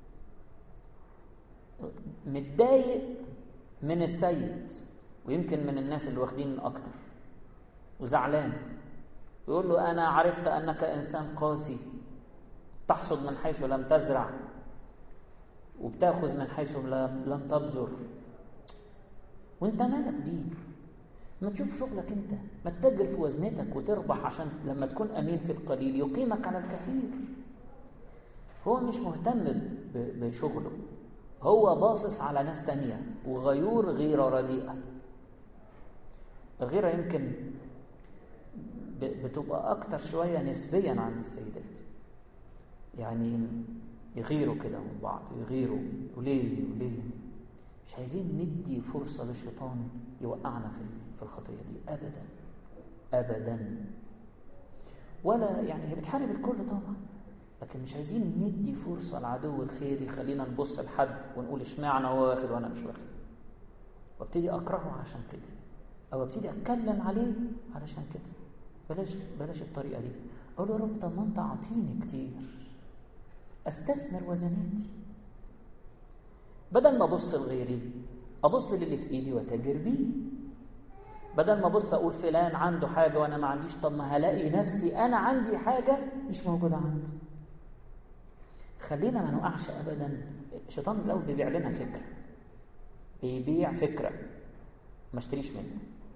متضايق من السيد، ويمكن من الناس اللي واخدين أكتر، وزعلان، يقول له أنا عرفت أنك إنسان قاسي، تحصد من حيث لم تزرع وبتاخذ من حيث لم تبذر، وانت مالك بيه؟ ما تشوف شغلك انت، ما تتاجر في وزنتك وتربح، عشان لما تكون امين في القليل يقيمك على الكثير. هو مش مهتم بشغله، هو باصص على ناس تانية، وغيور غيرة رديئة. الغيرة يمكن بتبقى اكتر شوية نسبيا عند السيدات، يعني يغيروا كده من بعض، يغيروا وليه وليه. مش عايزين ندي فرصة للشيطان يوقعنا في الخطية دي أبدا أبدا. ولا يعني هي بتحارب الكل طبعا، لكن مش عايزين ندي فرصة لعدو الخير يخلينا نبص لحد ونقول اشمعنى هو واخد وانا مش واخد، وابتدي اكرهه عشان كده، او ابتدي اتكلم عليه علشان كده. بلاش بلاش الطريقة دي. اقول له يا رب طب ما انت عطيني كتير، استثمر وزناتي، بدل ما ابص لغيري ابص للي في ايدي واتاجر بيه. بدل ما ابص اقول فلان عنده حاجه وانا ما عنديش، طب ما هلاقي نفسي انا عندي حاجه مش موجوده عنده. خلينا ما نوقعش ابدا. الشيطان الاول بيبيع لنا فكره، بيبيع فكره ما اشتريش منه.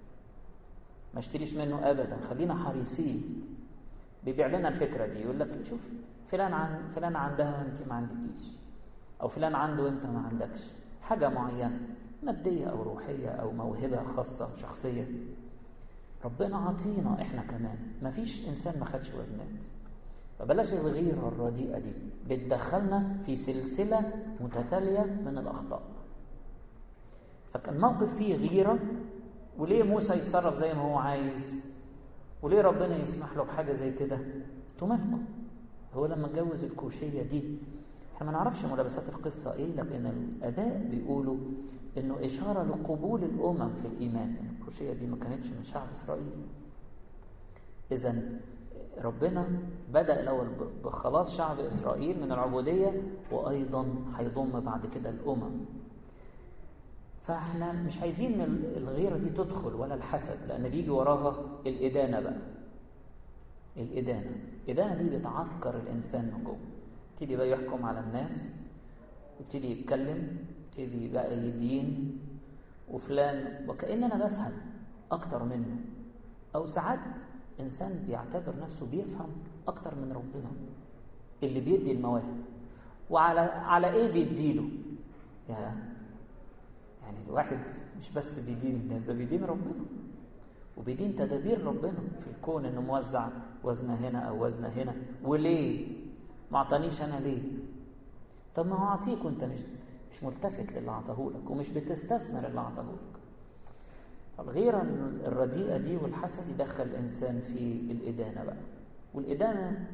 ما اشتريش منه ابدا. خلينا حريصين. بيبيع لنا الفكره دي، يقول لك شوف فلان عن فلان عندها وانت ما عندكيش، او فلان عنده وانت ما عندكش حاجه معينه ماديه او روحيه او موهبه خاصه شخصيه. ربنا عطينا احنا كمان، ما فيش انسان ما خدش وزنات. فبلاش الغيره الرديئه دي، بتدخلنا في سلسله متتاليه من الاخطاء. فكان موقف فيه غيره، وليه موسى يتصرف زي ما هو عايز؟ وليه ربنا يسمح له بحاجه زي كده؟ انتوا مالكم؟ هو لما اتجوز الكوشيه دي، احنا ما نعرفش ملابسات القصه ايه، لكن الاباء بيقولوا انه اشاره لقبول الامم في الايمان. يعني الكوشيه دي ما كانتش من شعب اسرائيل. اذا ربنا بدأ الأول بخلاص شعب إسرائيل من العبودية، وأيضا هيضم بعد كده الأمم. فاحنا مش عايزين الغيرة دي تدخل ولا الحسد، لأن بيجي وراها الإدانة بقى. الإدانة الإدانة دي بتعكر الإنسان من جوه، يبتدي بقى يحكم على الناس، يبتدي يتكلم، يبتدي بقى يدين وفلان، وكأن أنا بفهم أكتر منه. أو ساعات إنسان بيعتبر نفسه بيفهم أكتر من ربنا اللي بيدي المواهب. وعلى على إيه بيديله؟ يعني يعني الواحد مش بس بيدين الناس، ده بيدين ربنا، وبيدين تدابير ربنا في الكون، إنه موزع وزنه هنا أو وزنه هنا. وليه؟ ما عطانيش أنا ليه؟ طب ما هو عطيك وأنت مش مش ملتفت للي عطاهولك، ومش بتستثمر اللي عطاهولك. الغيرة الرديئة دي والحسد يدخل الإنسان في الإدانة بقى. والإدانة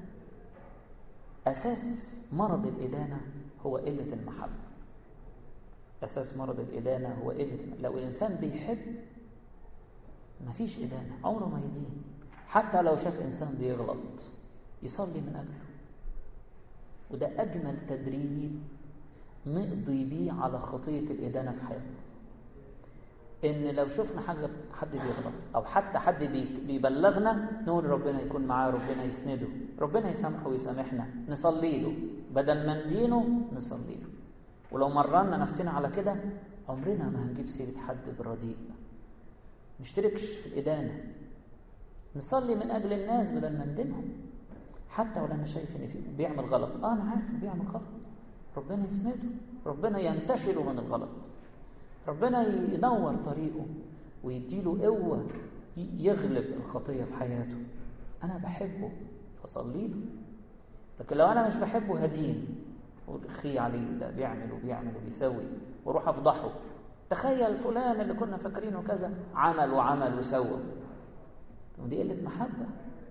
أساس مرض الإدانة هو قلة المحبة. أساس مرض الإدانة هو قلة المحبة. لو الإنسان بيحب مفيش إدانة، عمره ما يدين. حتى لو شاف إنسان بيغلط يصلي من أجله. وده أجمل تدريب نقضي بيه على خطية الإدانة في حياتنا. إن لو شفنا حاجة حد بيغلط أو حتى حد بيبلغنا، نقول ربنا يكون معاه، ربنا يسنده، ربنا يسامحه ويسامحنا، نصلي له بدل ما ندينه، نصلي له. ولو مرنا نفسنا على كده عمرنا ما هنجيب سيرة حد برديء، نشتركش في الإدانة، نصلي من أجل الناس بدل ما ندينهم. حتى ولو أنا شايف إن فيه بيعمل غلط، آه أنا عارف إنه بيعمل غلط، ربنا يسنده، ربنا ينتشله من الغلط، ربنا ينور طريقه ويديله قوة يغلب الخطية في حياته. أنا بحبه فصلي له. لكن لو أنا مش بحبه هدين وخي عليه، ده بيعمل وبيعمل وبيسوي، وروح أفضحه. تخيل فلان اللي كنا فاكرينه كذا عمل وعمل وسوى. ودي قلة محبة.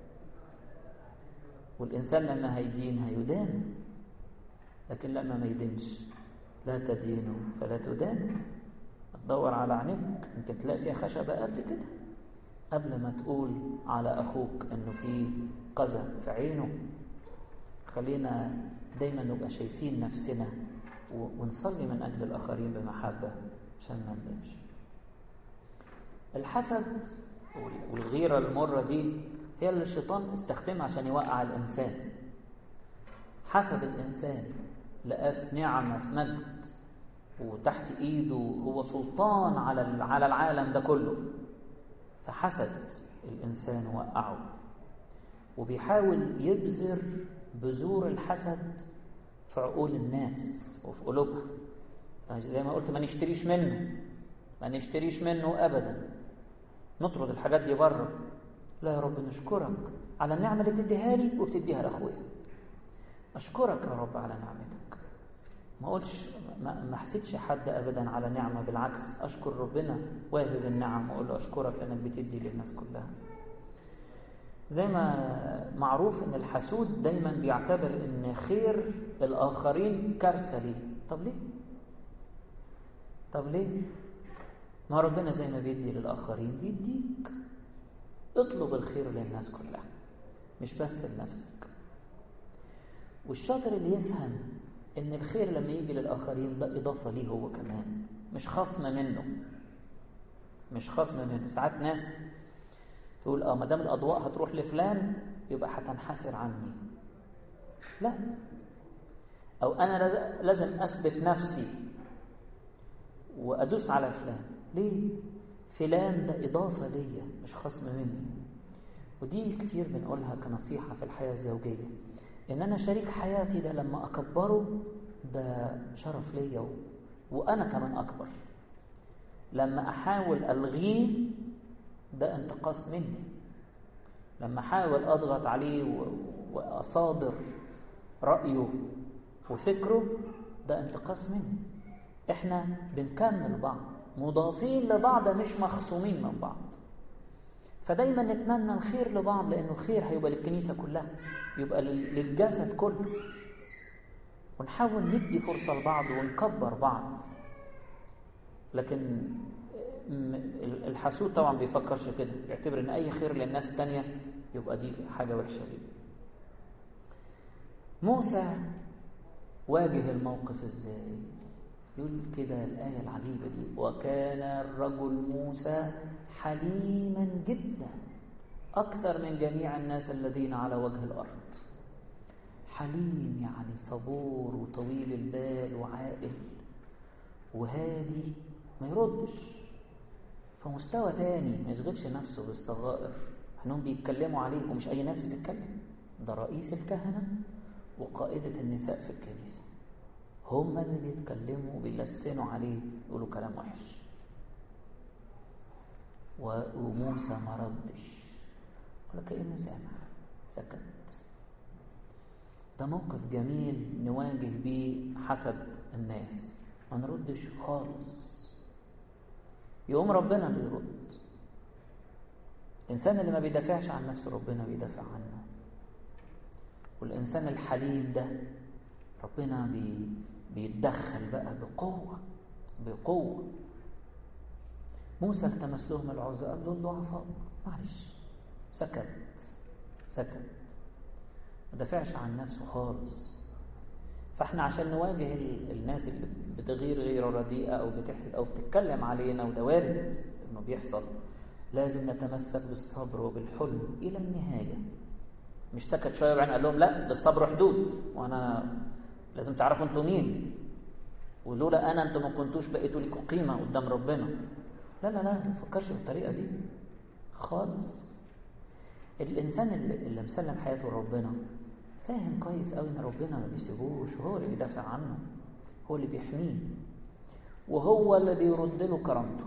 والإنسان لما هيدين هيدان، لكن لما ما يدينش، لا تدينوا فلا تدانوا. تدور على عينيك يمكن تلاقي فيها خشبة قد كده، قبل ما تقول على أخوك أنه في قذى في عينه. خلينا دايما نبقى شايفين نفسنا ونصلي من أجل الآخرين بمحبة عشان ما ندمش. الحسد والغيرة المرة دي هي اللي الشيطان استخدمها عشان يوقع الإنسان. حسد الإنسان، لقاه في نعمة في مجد وتحت إيده، هو سلطان على على العالم ده كله، فحسد الإنسان وقعه. وبيحاول يبذر بذور الحسد في عقول الناس وفي قلوبها. زي ما قلت، ما نشتريش منه، ما نشتريش منه أبدا، نطرد الحاجات دي بره. لا يا رب نشكرك على النعمة اللي بتديها لي وبتديها لأخويا. أشكرك يا رب على نعمتك. ما أقولش ما حسيتش حد أبدا على نعمة، بالعكس أشكر ربنا واهب النعم وأقول له أشكرك لأنك بتدي للناس كلها. زي ما معروف إن الحسود دايما بيعتبر إن خير الآخرين كارثة ليه. طب ليه؟ طب ليه؟ ما ربنا زي ما بيدي للآخرين بيديك. اطلب الخير للناس كلها مش بس لنفسك. والشاطر اللي يفهم إن الخير لما يجي للآخرين ده إضافة ليه هو كمان، مش خصم منه، مش خصم منه. ساعات ناس تقول اه ما دام الأضواء هتروح لفلان يبقى هتنحسر عني. لا، أو أنا لازم أثبت نفسي وأدوس على فلان. ليه؟ فلان ده إضافة ليا مش خصم مني. ودي كتير بنقولها كنصيحة في الحياة الزوجية، إن أنا شريك حياتي ده لما أكبره ده شرف ليا و... وأنا كمان أكبر. لما أحاول ألغيه ده انتقاص مني. لما أحاول أضغط عليه و... وأصادر رأيه وفكره ده انتقاص مني. إحنا بنكمل بعض، مضافين لبعض مش مخصومين من بعض. فدايما نتمنى الخير لبعض، لأنه الخير هيبقى للكنيسة كلها، يبقى للجسد كله. ونحاول ندي فرصة لبعض ونكبر بعض. لكن الحسود طبعا بيفكرش كده، بيعتبر ان اي خير للناس التانية يبقى دي حاجة وحشة دي. موسى واجه الموقف ازاي؟ يقول كده الآية العجيبة دي: وكان الرجل موسى حليما جدا أكثر من جميع الناس الذين على وجه الأرض. حليم يعني صبور وطويل البال وعاقل وهادي، ما يردش، فمستوى تاني، ما يشغلش نفسه بالصغائر. احنهم بيتكلموا عليه ومش أي ناس بتتكلم، ده رئيس الكهنة وقائدة النساء في الكنيسة، هم اللي بيتكلموا وبيلسنوا عليه يقولوا كلام وحش. وموسى ما ردش ولا كأنه سامع، سكت. ده موقف جميل نواجه بيه حسد الناس، ما نردش خالص، يقوم ربنا اللي يرد. الإنسان اللي ما بيدافعش عن نفسه ربنا بيدافع عنه. والإنسان الحليم ده ربنا بي بيتدخل بقى بقوة بقوة. موسى التمس لهم العذر، قال له الضعفاء معلش، سكت سكت ما دافعش عن نفسه خالص. فاحنا عشان نواجه الناس اللي بتغير غيره رديئة او بتحسد او بتتكلم علينا، وده وارد انه بيحصل، لازم نتمسك بالصبر وبالحلم الى النهاية. مش سكت شوية وبعدين قال لهم لا للصبر حدود، وانا لازم تعرفوا انتوا مين، ولولا انا انتوا ما كنتوش بقيتوا لكم قيمة قدام ربنا. لا لا لا ما تفكرش بالطريقة دي خالص. الانسان اللي, اللي مسلم حياته لربنا فاهم كويس قوي ان ربنا ما بيسيبوش، وهو اللي بيدافع عنه، هو اللي بيحميه، وهو اللي بيرد له كرامته.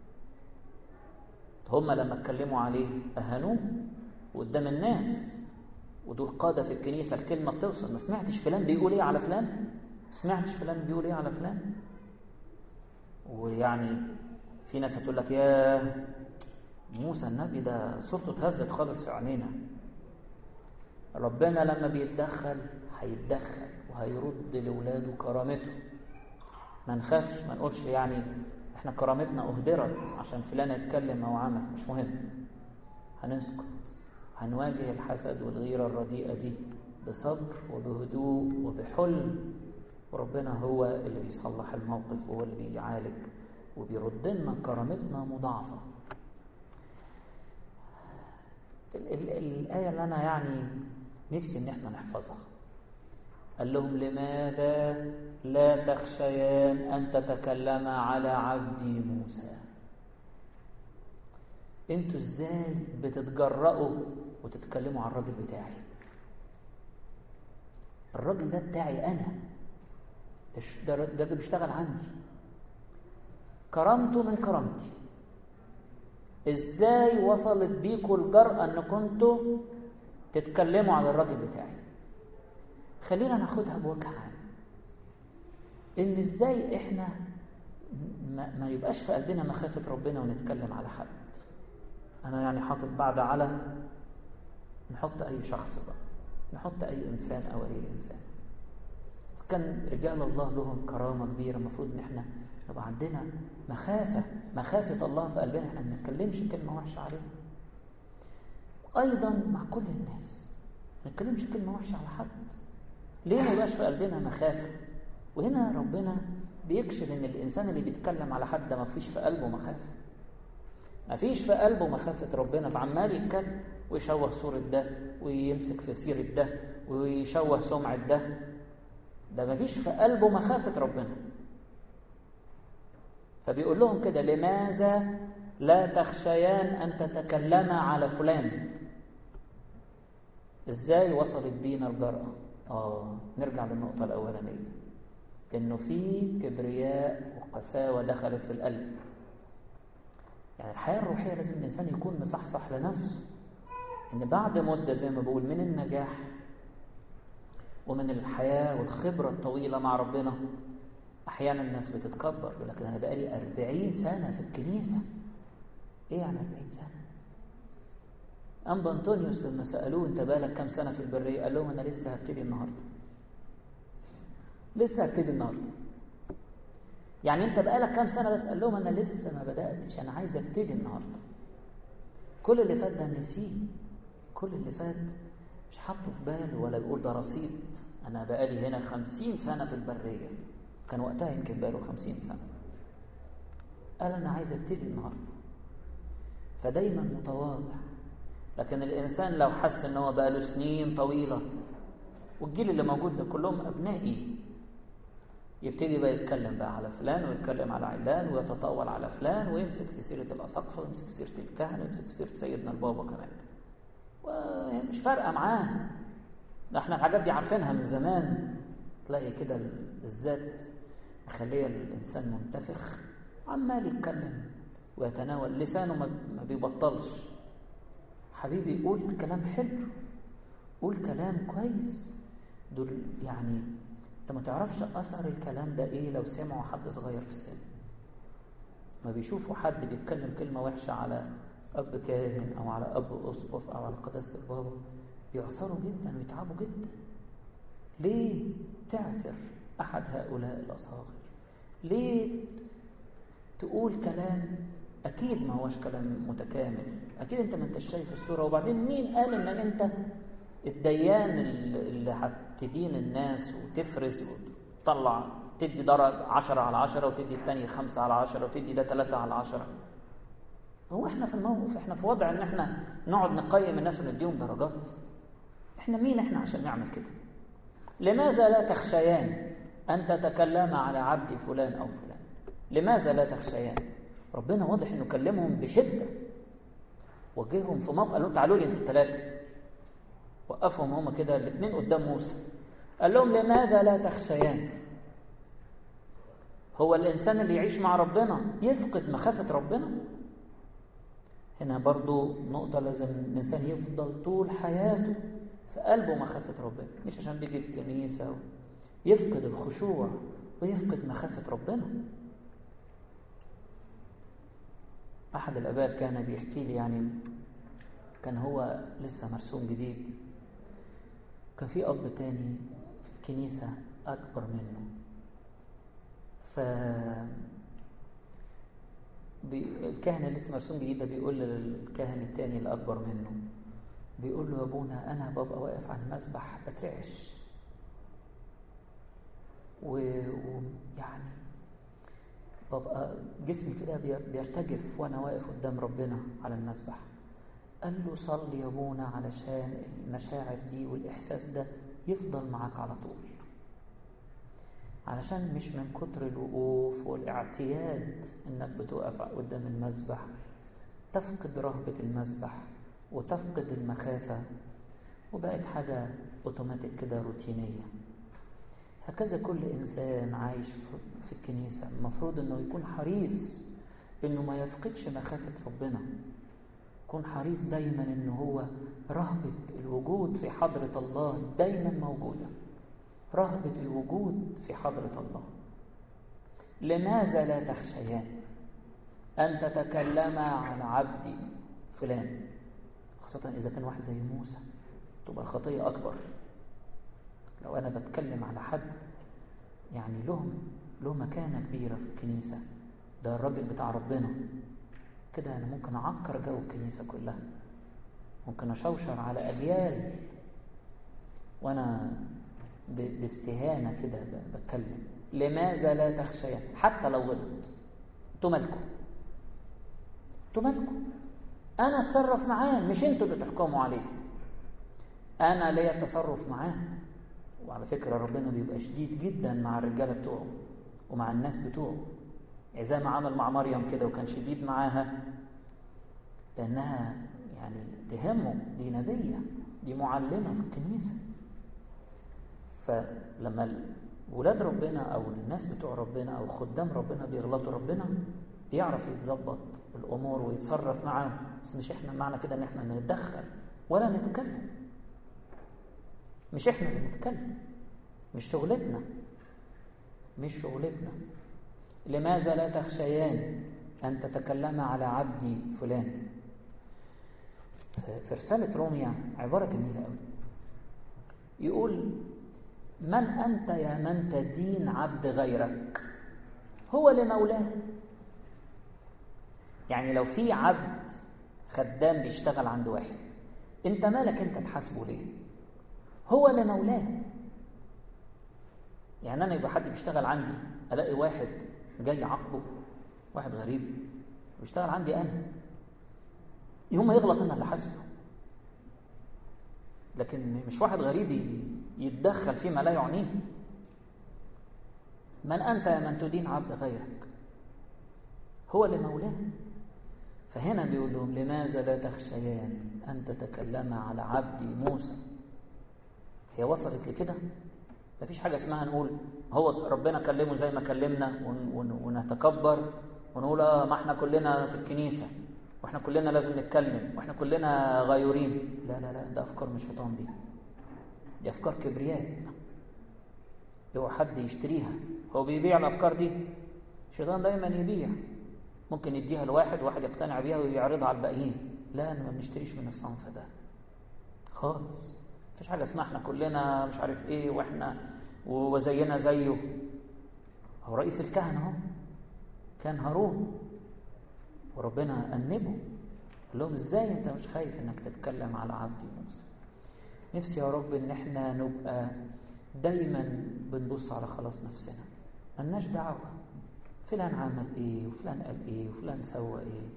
هم لما اتكلموا عليه اهانوه قدام الناس، ودول قادة في الكنيسة، الكلمة بتوصل، ما سمعتش فلان بيقول ايه على فلان، ما سمعتش فلان بيقول ايه على فلان. ويعني في ناس هتقول لك يا موسى النبي ده صورته اتهزت خالص في عينينا. ربنا لما بيتدخل هيتدخل وهيرد لولاده كرامته. ما نخافش، ما نقولش يعني احنا كرامتنا اهدرت عشان فلان اتكلم او عمل، مش مهم. هنسكت، هنواجه الحسد والغيرة الرديئة دي بصبر وبهدوء وبحلم، وربنا هو اللي بيصلح الموقف وهو اللي بيعالج وبيرد لنا كرامتنا مضاعفة. ال- ال- الآية اللي أنا يعني نفسي إن احنا نحفظها، قال لهم لماذا لا تخشيان أن تتكلما على عبدي موسى. انتوا ازاي بتتجرأوا وتتكلموا على الراجل بتاعي؟ الراجل ده بتاعي أنا، ده الراجل بيشتغل عندي، كرامته من كرامتي. ازاي وصلت بيكوا الجرأة ان كنتوا تتكلموا على الراجل بتاعي؟ خلينا ناخدها بوجه عام، ان ازاي احنا ما, ما يبقاش في قلبنا مخافة ربنا ونتكلم على حد. انا يعني حاطط بعد على نحط اي شخص بقى، نحط اي انسان او اي انسان. كان رجال الله لهم كرامة كبيرة، المفروض ان احنا يبقى عندنا مخافة مخافة الله في قلبنا، احنا ما نتكلمش كلمة وحشة عليه. ايضا مع كل الناس ما نتكلمش كلمة وحشة على حد. ليه ما يبقاش في قلبنا مخافة؟ وهنا ربنا بيكشف ان الانسان اللي بيتكلم على حد ما فيش في قلبه مخافة، ما فيش في قلبه مخافة ربنا، فعمال يتكلم ويشوه صورة ده ويمسك في سيرة ده ويشوه سمعة ده، ده ما فيش في قلبه مخافة ربنا. فبيقول لهم كده لماذا لا تخشيان أن تتكلما على فلان. إزاي وصلت بينا الجرأة؟ آه نرجع للنقطة الأولانية، إنه في كبرياء وقساوة دخلت في القلب. يعني الحياة الروحية لازم الإنسان يكون مصحصح لنفسه، إن بعد مدة زي ما بقول من النجاح ومن الحياة والخبرة الطويلة مع ربنا، أحيانا الناس بتتكبر، ولكن أنا بقالي أربعين سنة في الكنيسة. إيه يعني أربعين سنة؟ أنبا أنطونيوس لما سألوه أنت بقالك كام سنة في البرية؟ قال لهم أنا لسه هبتدي النهاردة. لسه هبتدي النهاردة. يعني أنت بقالك كام سنة؟ بس قال لهم أنا لسه ما بدأتش، أنا عايز أبتدي النهاردة. كل اللي فات ده نسيه، كل اللي فات مش حاطه في باله ولا بيقول ده رصيد. أنا بقالي هنا خمسين سنة في البرية، كان وقتها يمكن بقاله خمسين سنة. قال أنا عايز أبتدي النهاردة. فدايما متواضع. لكن الإنسان لو حس إن هو بقاله سنين طويلة، والجيل اللي موجود ده كلهم أبنائي، يبتدي بقى يتكلم بقى على فلان ويتكلم على علان ويتطاول على فلان ويمسك في سيرة الأساقفة ويمسك في سيرة الكهنة ويمسك في سيرة سيدنا البابا كمان، ومش فارقة معاه. ده احنا الحاجات دي عارفينها من زمان. تلاقي كده الذات مخليه الإنسان منتفخ، عمال يتكلم ويتناول، لسانه ما بيبطلش. حبيبي قول كلام حلو، قول كلام كويس. دول يعني انت ما تعرفش اثر الكلام ده ايه لو سمعوا حد صغير في السن. ما بيشوفوا حد بيتكلم كلمة وحشة على اب كاهن او على اب اسقف او على قداسة البابا، بيعثروا جدا ويتعبوا جدا. ليه تعثر احد هؤلاء الاصاغر؟ ليه تقول كلام اكيد ما هوش كلام متكامل؟ اكيد انت ما انتش شايف الصورة. وبعدين مين قال ان انت الديان اللي هتدين الناس وتفرز وتطلع، تدي درجة عشرة على عشرة وتدي التانية خمسة على عشرة وتدي ده ثلاثة على عشرة؟ هو احنا في الموقف، احنا في وضع ان احنا نقعد نقيم الناس ونديهم درجات؟ احنا مين احنا عشان نعمل كده؟ لماذا لا تخشيان أن تتكلم على عبد فلان أو فلان؟ لماذا لا تخشيان؟ ربنا واضح انه كلمهم بشدة، وجههم في موقف، قال لهم تعالوا لي انتوا الثلاثة، وقفهم هم كده الاثنين قدام موسى، قال لهم لماذا لا تخشيان؟ هو الإنسان اللي يعيش مع ربنا يفقد مخافة ربنا؟ هنا برضو نقطة لازم الإنسان يفضل طول حياته في قلبه مخافة ربنا، مش عشان بيجي الكنيسة يفقد الخشوع ويفقد مخافة ربنا. أحد الآباء كان بيحكي لي، يعني كان هو لسه مرسوم جديد، كان في أب تاني في الكنيسة أكبر منه، ف الكاهن اللي لسه مرسوم جديد ده بيقول للكاهن التاني اللي أكبر منه، بيقول له يا أبونا أنا ببقى واقف على المسبح بترعش، ويعني ببقى جسمي كده بيرتجف وأنا واقف قدام ربنا على المسبح. قال له صلي يا أبونا علشان المشاعر دي والإحساس ده يفضل معاك على طول، علشان مش من كتر الوقوف والاعتياد إنك بتوقف قدام المسبح تفقد رهبة المسبح وتفقد المخافة، وبقت حاجة أوتوماتيك كده روتينية. هكذا كل إنسان عايش في الكنيسة المفروض إنه يكون حريص إنه ما يفقدش مخافة ربنا، يكون حريص دايما إنه هو رهبة الوجود في حضرة الله دايما موجودة، رهبة الوجود في حضرة الله. لماذا لا تخشيان أن تتكلم عن عبدي فلان؟ خاصة إذا كان واحد زي موسى تبقى الخطية أكبر. لو أنا بتكلم على حد يعني له له مكانة كبيرة في الكنيسة، ده الراجل بتاع ربنا، كده أنا ممكن أعكر جو الكنيسة كلها، ممكن أشوشر على أجيال وأنا باستهانة كده بتكلم. لماذا لا تخشيان؟ حتى لو غلط، انتوا مالكم؟ انتوا مالكم؟ أنا أتصرف معاه، مش انتوا اللي تحكموا عليه. أنا ليا تصرف معاه. وعلى فكرة ربنا بيبقى شديد جدا مع الرجالة بتوعه ومع الناس بتوعه، زي ما عمل مع مريم كده وكان شديد معاها، لأنها يعني تهمه، دي نبية، دي معلمة في الكنيسة. فلما ولاد ربنا أو الناس بتوع ربنا أو خدام ربنا بيغلطوا، ربنا بيعرف يتظبط الأمور ويتصرف معاهم. بس مش إحنا معنى كده إن إحنا نتدخل ولا نتكلم. مش إحنا اللي نتكلم، مش شغلتنا، مش شغلتنا. لماذا لا تخشيان أن تتكلم على عبدي فلان؟ في رسالة روميا عبارة جميلة قوي، يقول: من أنت يا من تدين عبد غيرك؟ هو لمولاه. يعني لو في عبد خدام بيشتغل عند واحد، انت مالك انت تحاسبه ليه؟ هو لمولاه. يعني انا يبقى حد بيشتغل عندي، الاقي واحد جاي عاقبه، واحد غريب بيشتغل عندي انا، يوم ما يغلط انا اللي حاسبه. لكن مش واحد غريب يتدخل فيما لا يعنيه. من أنت يا من تدين عبد غيرك؟ هو لمولاه. فهنا بيقول لهم: لماذا لا تخشيان أن تتكلم على عبدي موسى؟ هي وصلت لكده؟ مفيش حاجة اسمها نقول هو ربنا كلمه زي ما كلمنا ونتكبر ونقول اه ما احنا كلنا في الكنيسة واحنا كلنا لازم نتكلم واحنا كلنا غيورين. لا لا لا، ده افكار من الشيطان، دي دي افكار كبرياء، هو حد يشتريها، هو بيبيع الافكار دي. الشيطان دايما يبيع، ممكن يديها لواحد واحد يقتنع بيها ويعرضها على الباقيين. لا، انا ما بنشتريش من الصنف ده خالص. مفيش حاجه اسمها احنا كلنا مش عارف ايه واحنا وزينا زيه. هو رئيس الكهنه اهو كان هارون، وربنا أنبه قال لهم: ازاي انت مش خايف انك تتكلم على عبدي موسى؟ نفسي يا رب ان احنا نبقى دايما بنبص على خلاص نفسنا، ملناش دعوه فلان عمل ايه وفلان قال ايه وفلان سوى ايه.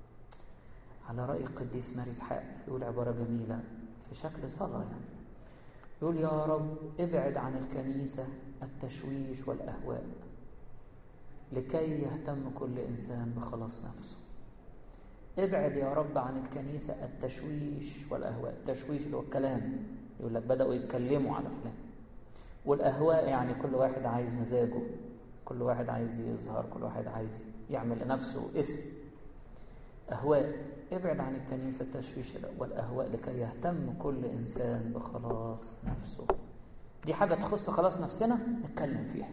على رأي القديس ماري اسحاق يقول عباره جميله في شكل صلاه، يعني يقول: يا رب ابعد عن الكنيسه التشويش والاهواء لكي يهتم كل انسان بخلاص نفسه. ابعد يا رب عن الكنيسة التشويش والأهواء. التشويش اللي هو الكلام، يقول لك بدأوا يتكلموا على فلان، والأهواء يعني كل واحد عايز مزاجه، كل واحد عايز يظهر، كل واحد عايز يعمل لنفسه اسم. أهواء. ابعد عن الكنيسة التشويش والأهواء لكي يهتم كل إنسان بخلاص نفسه. دي حاجة تخص خلاص نفسنا نتكلم فيها،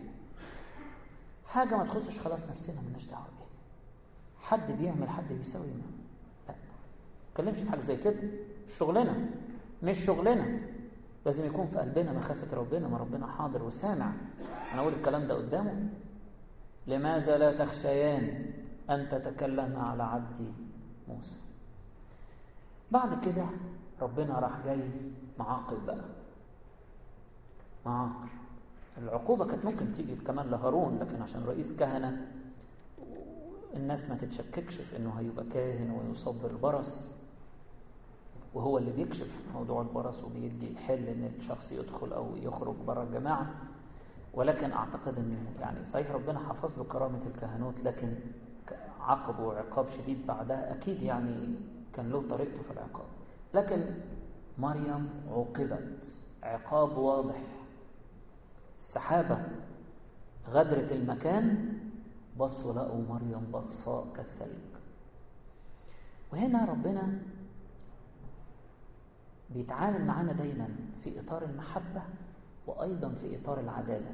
حاجة ما تخصش خلاص نفسنا مالناش دعوة بيها. حد بيعمل حد بيساوي ما لا، نتكلمش في حاجة زي كده، مش شغلنا، مش شغلنا. لازم يكون في قلبنا مخافة ربنا، ما ربنا حاضر وسامع. أنا أقول الكلام ده قدامه: لماذا لا تخشيان أن تتكلم على عبدي موسى؟ بعد كده ربنا راح جاي معاقب بقى، معاقب. العقوبة كانت ممكن تيجي كمان لهارون، لكن عشان رئيس كهنة الناس ما تتشككش في انه هيبقى كاهن ويصاب بالبرص، وهو اللي بيكشف موضوع البرص وبيدي الحل ان الشخص يدخل او يخرج بره الجماعة. ولكن اعتقد ان يعني صحيح ربنا حفظ له كرامة الكهنوت، لكن عقب وعقاب شديد بعدها اكيد، يعني كان له طريقته في العقاب. لكن مريم عوقبت عقاب واضح. السحابة غدرت المكان، بصوا لقوا مريم بطصاء كالثلج. وهنا ربنا بيتعامل معنا دايما في إطار المحبة وأيضا في إطار العدالة.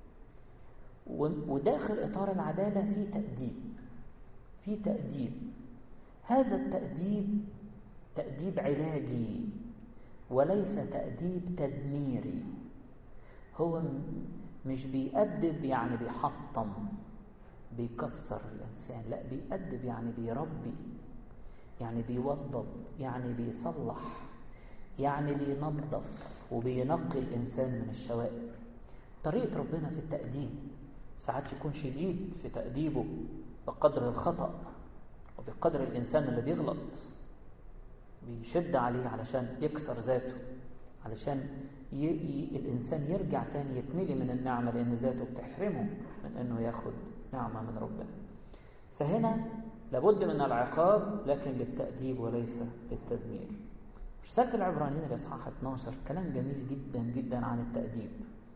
وداخل إطار العدالة في تأديب، في تأديب. هذا التأديب تأديب علاجي وليس تأديب تدميري. هو مش بيأدب يعني بيحطم بيكسر الإنسان، لا، بيأدب يعني بيربي، يعني بيوضب، يعني بيصلح، يعني بينظف وبينقي الإنسان من الشوائب. طريقة ربنا في التأديب ساعات يكون شديد في تأديبه بقدر الخطأ وبقدر الإنسان اللي بيغلط، بيشد عليه علشان يكسر ذاته، علشان ي... ي... الإنسان يرجع تاني يتملي من النعمة، لأن ذاته بتحرمه من أنه ياخد نعمة من ربنا. فهنا لابد من العقاب لكن للتأديب وليس للتدمير. في رسالة العبرانيين الإصحاح اثناشر كلام جميل جدا جدا عن التأديب.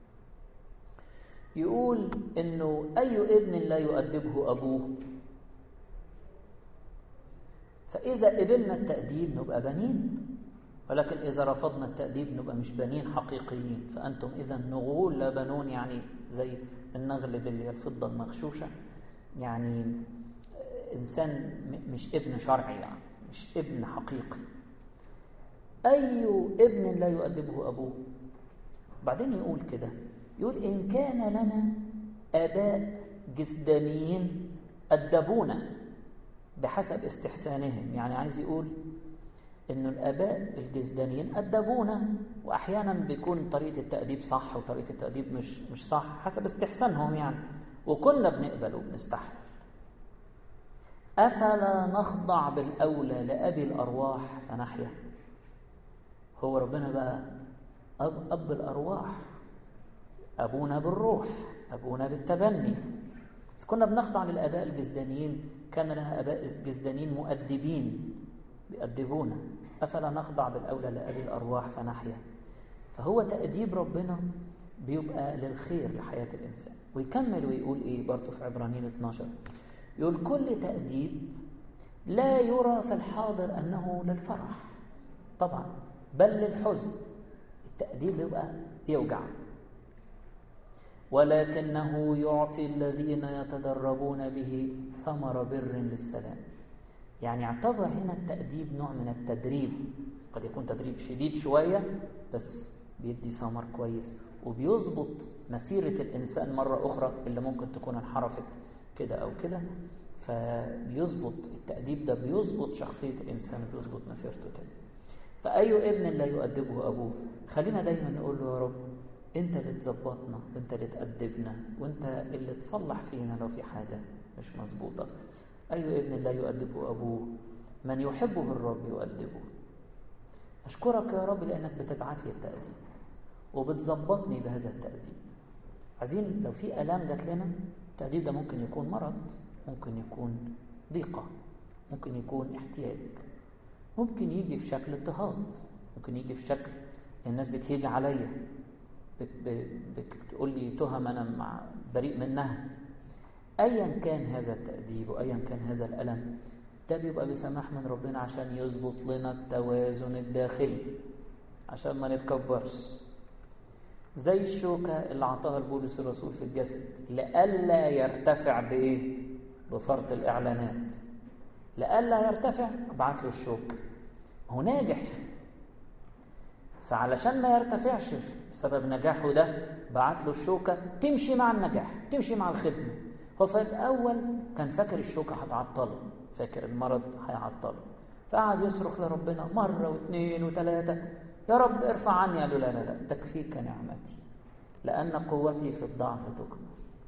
يقول إنه أي ابن لا يؤدبه أبوه، فإذا قبلنا التأديب نبقى بنين، ولكن إذا رفضنا التأديب نبقى مش بنين حقيقيين. فأنتم إذا نغول لا بنون، يعني زي النغل اللي هي الفضة المغشوشة، يعني إنسان مش ابن شرعي، يعني مش ابن حقيقي. أي ابن لا يؤدبه أبوه. بعدين يقول كده، يقول إن كان لنا آباء جسدانيين أدبونا بحسب استحسانهم. يعني عايز يقول إنه الآباء الجسدانيين أدبونا، وأحيانا بيكون طريقة التأديب صح وطريقة التأديب مش مش صح حسب استحسانهم يعني، وكنا بنقبل وبنستحمل. أفلا نخضع بالأولى لأبي الأرواح فنحيا؟ هو ربنا بقى أب, أب الأرواح، أبونا بالروح، أبونا بالتبني. إذا كنا بنخضع للآباء الجسدانيين كان لنا آباء جسدانيين مؤدبين بيأدبونا، أفلا نخضع بالأولى لأبي الأرواح فنحيا؟ فهو تأديب ربنا بيبقى للخير لحياة الإنسان. ويكمل ويقول إيه برضو في عبرانيين اثناشر، يقول كل تأديب لا يرى في الحاضر أنه للفرح طبعا بل للحزن. التأديب يبقى يوجع، ولكنه يعطي الذين يتدربون به ثمر بر للسلام. يعني يعتبر هنا التأديب نوع من التدريب، قد يكون تدريب شديد شوية بس بيدي ثمر كويس، وبيظبط مسيرة الإنسان مرة أخرى اللي ممكن تكون انحرفت كده أو كده. فبيظبط التأديب ده، بيظبط شخصية الإنسان، بيظبط مسيرته تاني. فأي ابن لا يؤدبه أبوه. خلينا دايما نقول له يا رب أنت اللي تظبطنا، وأنت اللي تأدبنا، وأنت اللي تصلح فينا لو في حاجة مش مظبوطة. أي ابن لا يؤدبه أبوه، من يحبه الرب يؤدبه. أشكرك يا رب لأنك بتبعت لي التأديب وبتظبطني بهذا التأديب. عايزين لو في آلام جات لنا، التأديب ده ممكن يكون مرض، ممكن يكون ضيقة، ممكن يكون احتياج، ممكن يجي في شكل اضطهاد، ممكن يجي في شكل الناس بتهيج عليا، بتقول لي تهم أنا مع بريء منها. أيا كان هذا التأديب وأيا كان هذا الألم، ده بيبقى بسماح من ربنا عشان يظبط لنا التوازن الداخلي، عشان ما نتكبرش. زي الشوكة اللي عطاها البولس الرسول في الجسد، لألا يرتفع بإيه؟ بفرط الإعلانات. لألا يرتفع بعت له الشوك، هو ناجح، فعلشان ما يرتفعش بسبب نجاحه ده بعت له الشوكة تمشي مع النجاح، تمشي مع الخدمة. هو في الأول كان فاكر الشوكة هتعطله، فاكر المرض هيعطله، فقعد يصرخ لربنا مرة واثنين وثلاثة، يا رب ارفع عني. قال له لا لا لا، تكفيك نعمتي لأن قوتي في الضعف تكمل.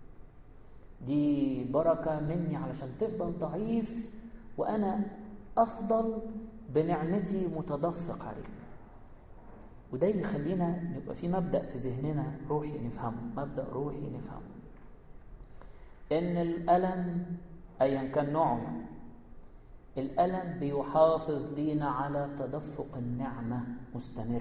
دي بركة مني علشان تفضل ضعيف وأنا أفضل بنعمتي متدفق عليك. وده يخلينا نبقى في مبدأ في ذهننا روحي نفهمه، مبدأ روحي نفهمه، إن الألم أيا كان نوعه، الألم بيحافظ لينا على تدفق النعمة مستمر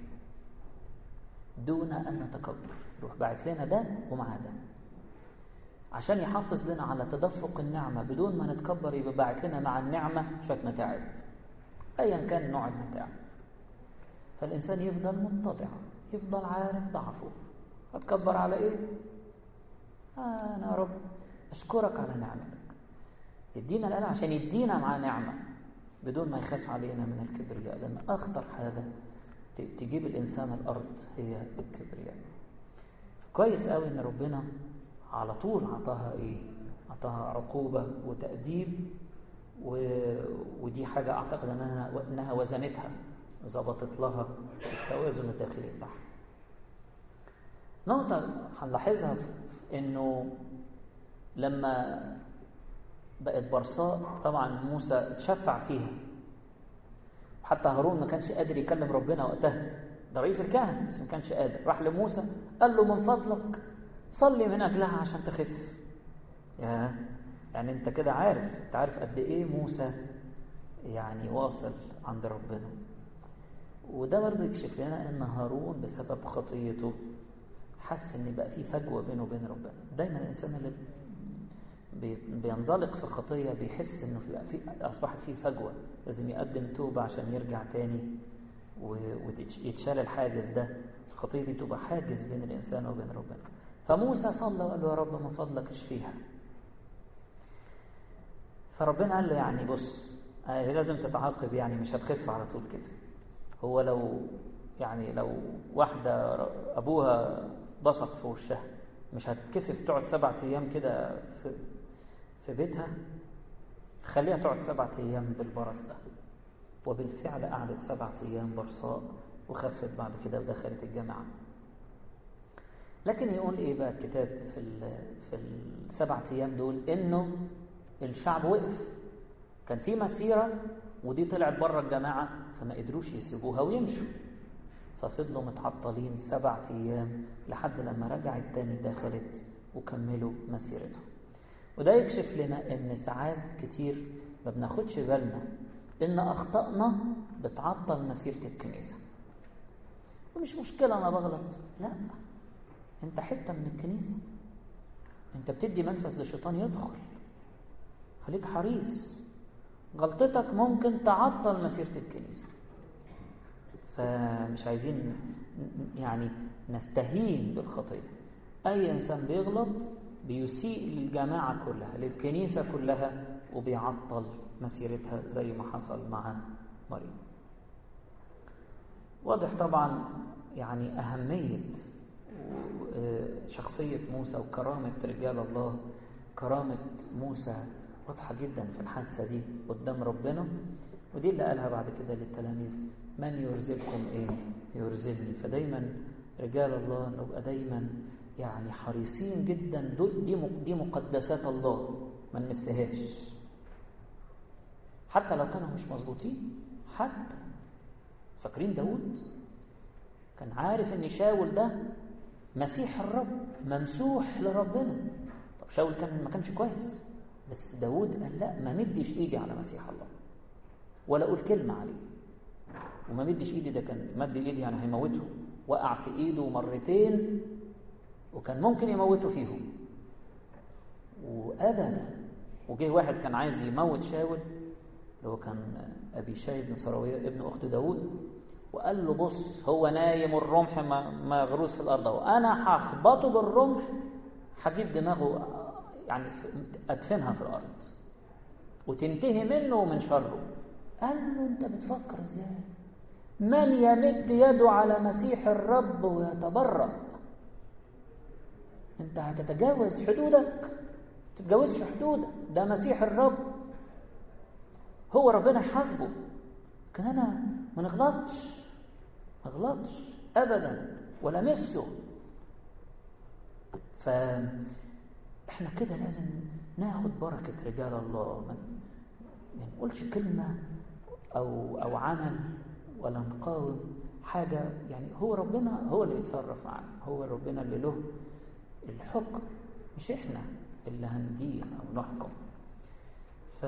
دون أن نتكبر. يروح باعت لنا ده ومع ده عشان يحافظ لنا على تدفق النعمة بدون ما نتكبر. يبقى باعت لنا مع النعمة شوية متاعب أيا كان نوع المتاعب، فالإنسان يفضل متضع، يفضل عارف ضعفه. هتكبر على إيه؟ آه أنا يا رب أشكرك على نعمتك. يدينا الآن عشان يدينا مع نعمة بدون ما يخاف علينا من الكبرياء، لأن أخطر حاجة تجيب الإنسان الأرض هي الكبرياء. كويس قوي إن ربنا على طول عطاها إيه؟ عطاها عقوبة وتأديب، و... ودي حاجة أعتقد أنها, إنها وزنتها، ظبطت لها التوازن الداخلي بتاعها. نقطة هنلاحظها إنه لما بقت برصاء طبعا موسى اتشفع فيها، حتى هارون ما كانش قادر يكلم ربنا وقتها، ده رئيس الكهنة بس ما كانش قادر. راح لموسى قال له من فضلك صلي من أجلها عشان تخف. يا يعني انت كده عارف، انت عارف قد ايه موسى يعني واصل عند ربنا. وده برضه يكشف لنا ان هارون بسبب خطيته حس ان بقى في فجوه بينه وبين ربنا. دايما الانسان اللي بينزلق في خطيه بيحس انه في اصبحت فيه فجوه، لازم يقدم توبه عشان يرجع تاني ويتشال الحاجز ده. الخطيه دي بتبقى حاجز بين الانسان وبين ربنا. فموسى صلى وقال له يا رب من فضلك اشفيها. فربنا قال له يعني بص لازم تتعاقب، يعني مش هتخف على طول كده. هو لو يعني لو واحدة أبوها بصق في وشها مش هتتكسف تقعد سبعة أيام كده في, في بيتها؟ خليها تقعد سبعة أيام بالبرص ده. وبالفعل قعدت سبعة أيام برصاء وخفت بعد كده ودخلت الجامعة. لكن يقول إيه بقى الكتاب في, في السبعة أيام دول؟ إنه الشعب وقف، كان في مسيرة ودي طلعت بره الجماعة فما قدروش يسيبوها ويمشوا، ففضلوا متعطلين سبعة أيام لحد لما رجعت تاني دخلت وكملوا مسيرتهم. وده يكشف لنا إن ساعات كتير ما بناخدش بالنا إن أخطأنا بتعطل مسيرة الكنيسة. ومش مشكلة أنا بغلط، لا، أنت حتة من الكنيسة، أنت بتدي منفذ للشيطان يدخل. خليك حريص، غلطتك ممكن تعطل مسيرة الكنيسة. فمش عايزين يعني نستهين بالخطية. أي إنسان بيغلط بيسيء للجماعة كلها، للكنيسة كلها، وبيعطل مسيرتها زي ما حصل مع مريم. واضح طبعا يعني أهمية شخصية موسى وكرامة رجال الله. كرامة موسى واضحة جدا في الحادثة دي قدام ربنا، ودي اللي قالها بعد كده للتلاميذ: من يرزقكم ايه؟ يرزقني. فدايما رجال الله نبقى دايما يعني حريصين جدا، دول دي دي مقدسات الله ما نمسهاش، حتى لو كانوا مش مظبوطين. حتى فاكرين داود كان عارف ان شاول ده مسيح الرب ممسوح لربنا. طب شاول كان ما كانش كويس، بس داود قال لا، ما مديش ايدي على مسيح الله ولا اقول كلمه عليه. وما مديش ايدي ده كان مد ايدي يعني هيموته، وقع في ايده مرتين وكان ممكن يموته فيهم وابدا. وجه واحد كان عايز يموت شاول اللي هو كان ابي شاي بن سراويه ابن اخت داود، وقال له بص هو نايم والرمح مغروس في الارض، وانا هخبطه بالرمح هجيب دماغه يعني ادفنها في الارض وتنتهي منه ومن شره. قال له انت بتفكر ازاي؟ من يمد يده على مسيح الرب ويتبرأ؟ انت هتتجاوز حدودك؟ تتجاوزش حدودك، ده مسيح الرب، هو ربنا يحاسبه. كان انا ما نغلطش ما نغلطش ابدا ولا مسه. فاحنا كده لازم ناخد بركة رجال الله، ما نقولش كلمة او او عمل ولا نقاوم حاجة. يعني هو ربنا هو اللي يتصرف معنا، هو ربنا اللي له الحكم، مش احنا اللي هندين او نحكم. ف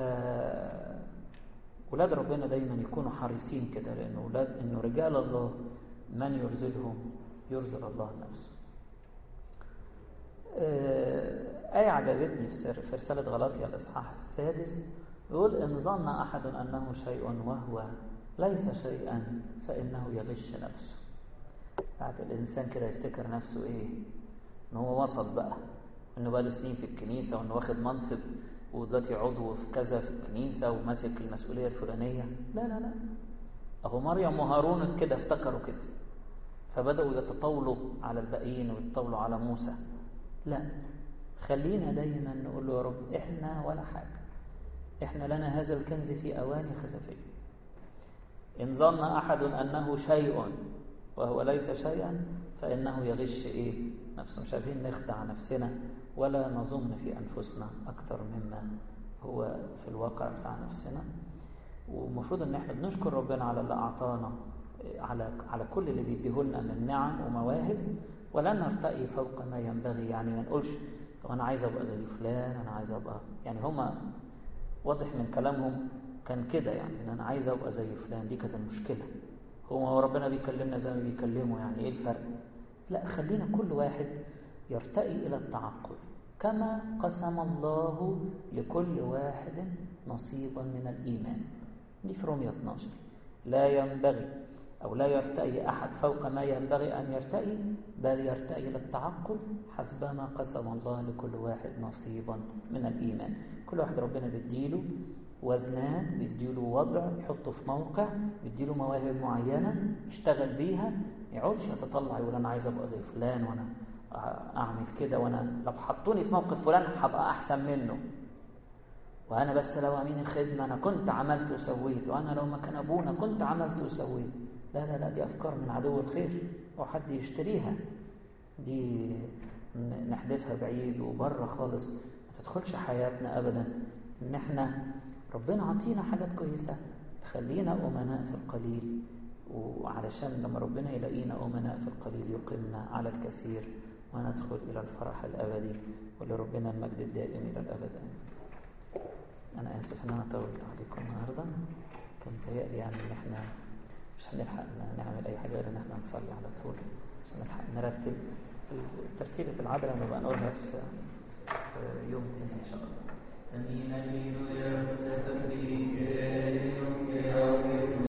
ولاد ربنا دايما يكونوا حريصين كده، لأن ولاد إنه رجال الله من يرزلهم يرزل الله نفسه. آية عجبتني في رسالة غلاطيا الإصحاح السادس، يقول إن ظن أحد أنه شيء وهو ليس شيئا فإنه يغش نفسه. ساعات الإنسان كده يفتكر نفسه إيه؟ إن هو وسط بقى، إنه بقى له سنين في الكنيسة وإنه واخد منصب ودلوقتي عضو في كذا في الكنيسة وماسك المسؤولية الفلانية. لا لا لا، أهو مريم وهارون كده افتكروا كده فبدأوا يتطاولوا على الباقيين ويتطاولوا على موسى. لا، خلينا دايما نقول له يا رب إحنا ولا حاجة، إحنا لنا هذا الكنز في أواني خزفية. إن ظن أحد أنه شيء وهو ليس شيئا فإنه يغش إيه؟ نفسه. مش عايزين نخدع نفسنا ولا نظن في أنفسنا أكثر مما هو في الواقع بتاع نفسنا. ومفروض أن احنا بنشكر ربنا على اللي أعطانا، على على كل اللي بيديه لنا من نعم ومواهب، ولا نرتقي فوق ما ينبغي. يعني ما نقولش طب أنا عايز أبقى زي فلان، أنا عايز أبقى، يعني هما واضح من كلامهم كان كده، يعني إن أنا عايز أبقى زي فلان، دي كانت المشكلة. هو ربنا بيكلمنا زي ما بيكلمه، يعني إيه الفرق؟ لا، خلينا كل واحد يرتقي إلى التعقل كما قسم الله لكل واحد نصيبا من الإيمان. دي في رومية اثناشر. لا ينبغي أو لا يرتقي أحد فوق ما ينبغي أن يرتقي، بل يرتقي للتعقل حسبما قسم الله لكل واحد نصيبا من الإيمان. كل واحد ربنا بيديله وزنات، بيديله وضع يحطه في موقع، بيديله مواهب معينة يشتغل بيها، ما يقعدش يتطلع يقول أنا عايز أبقى زي فلان وأنا أعمل كده، وأنا لو حطوني في موقف فلان هبقى أحسن منه، وأنا بس لو أمين الخدمة أنا كنت عملت وسويت، وأنا لو ما كان أبونا كنت عملت وسويت. لا لا لا، دي أفكار من عدو الخير وحد يشتريها، دي نحدفها بعيد وبره خالص، ما تدخلش حياتنا أبدا. إن احنا ربنا عطينا حاجات كويسة، خلينا أمناء في القليل، وعلشان لما ربنا يلاقينا أمناء في القليل يقيمنا على الكثير وندخل إلى الفرح الأبدي، ولربنا المجد الدائم إلى الأبد. أنا آسف إن أنا طولت عليكم النهاردة، كان متهيألي يعني إن إحنا مش هنلحق نعمل أي حاجة غير إن إحنا نصلي على طول عشان نلحق نرتب ترتيبة العدل لما بقى نقولها في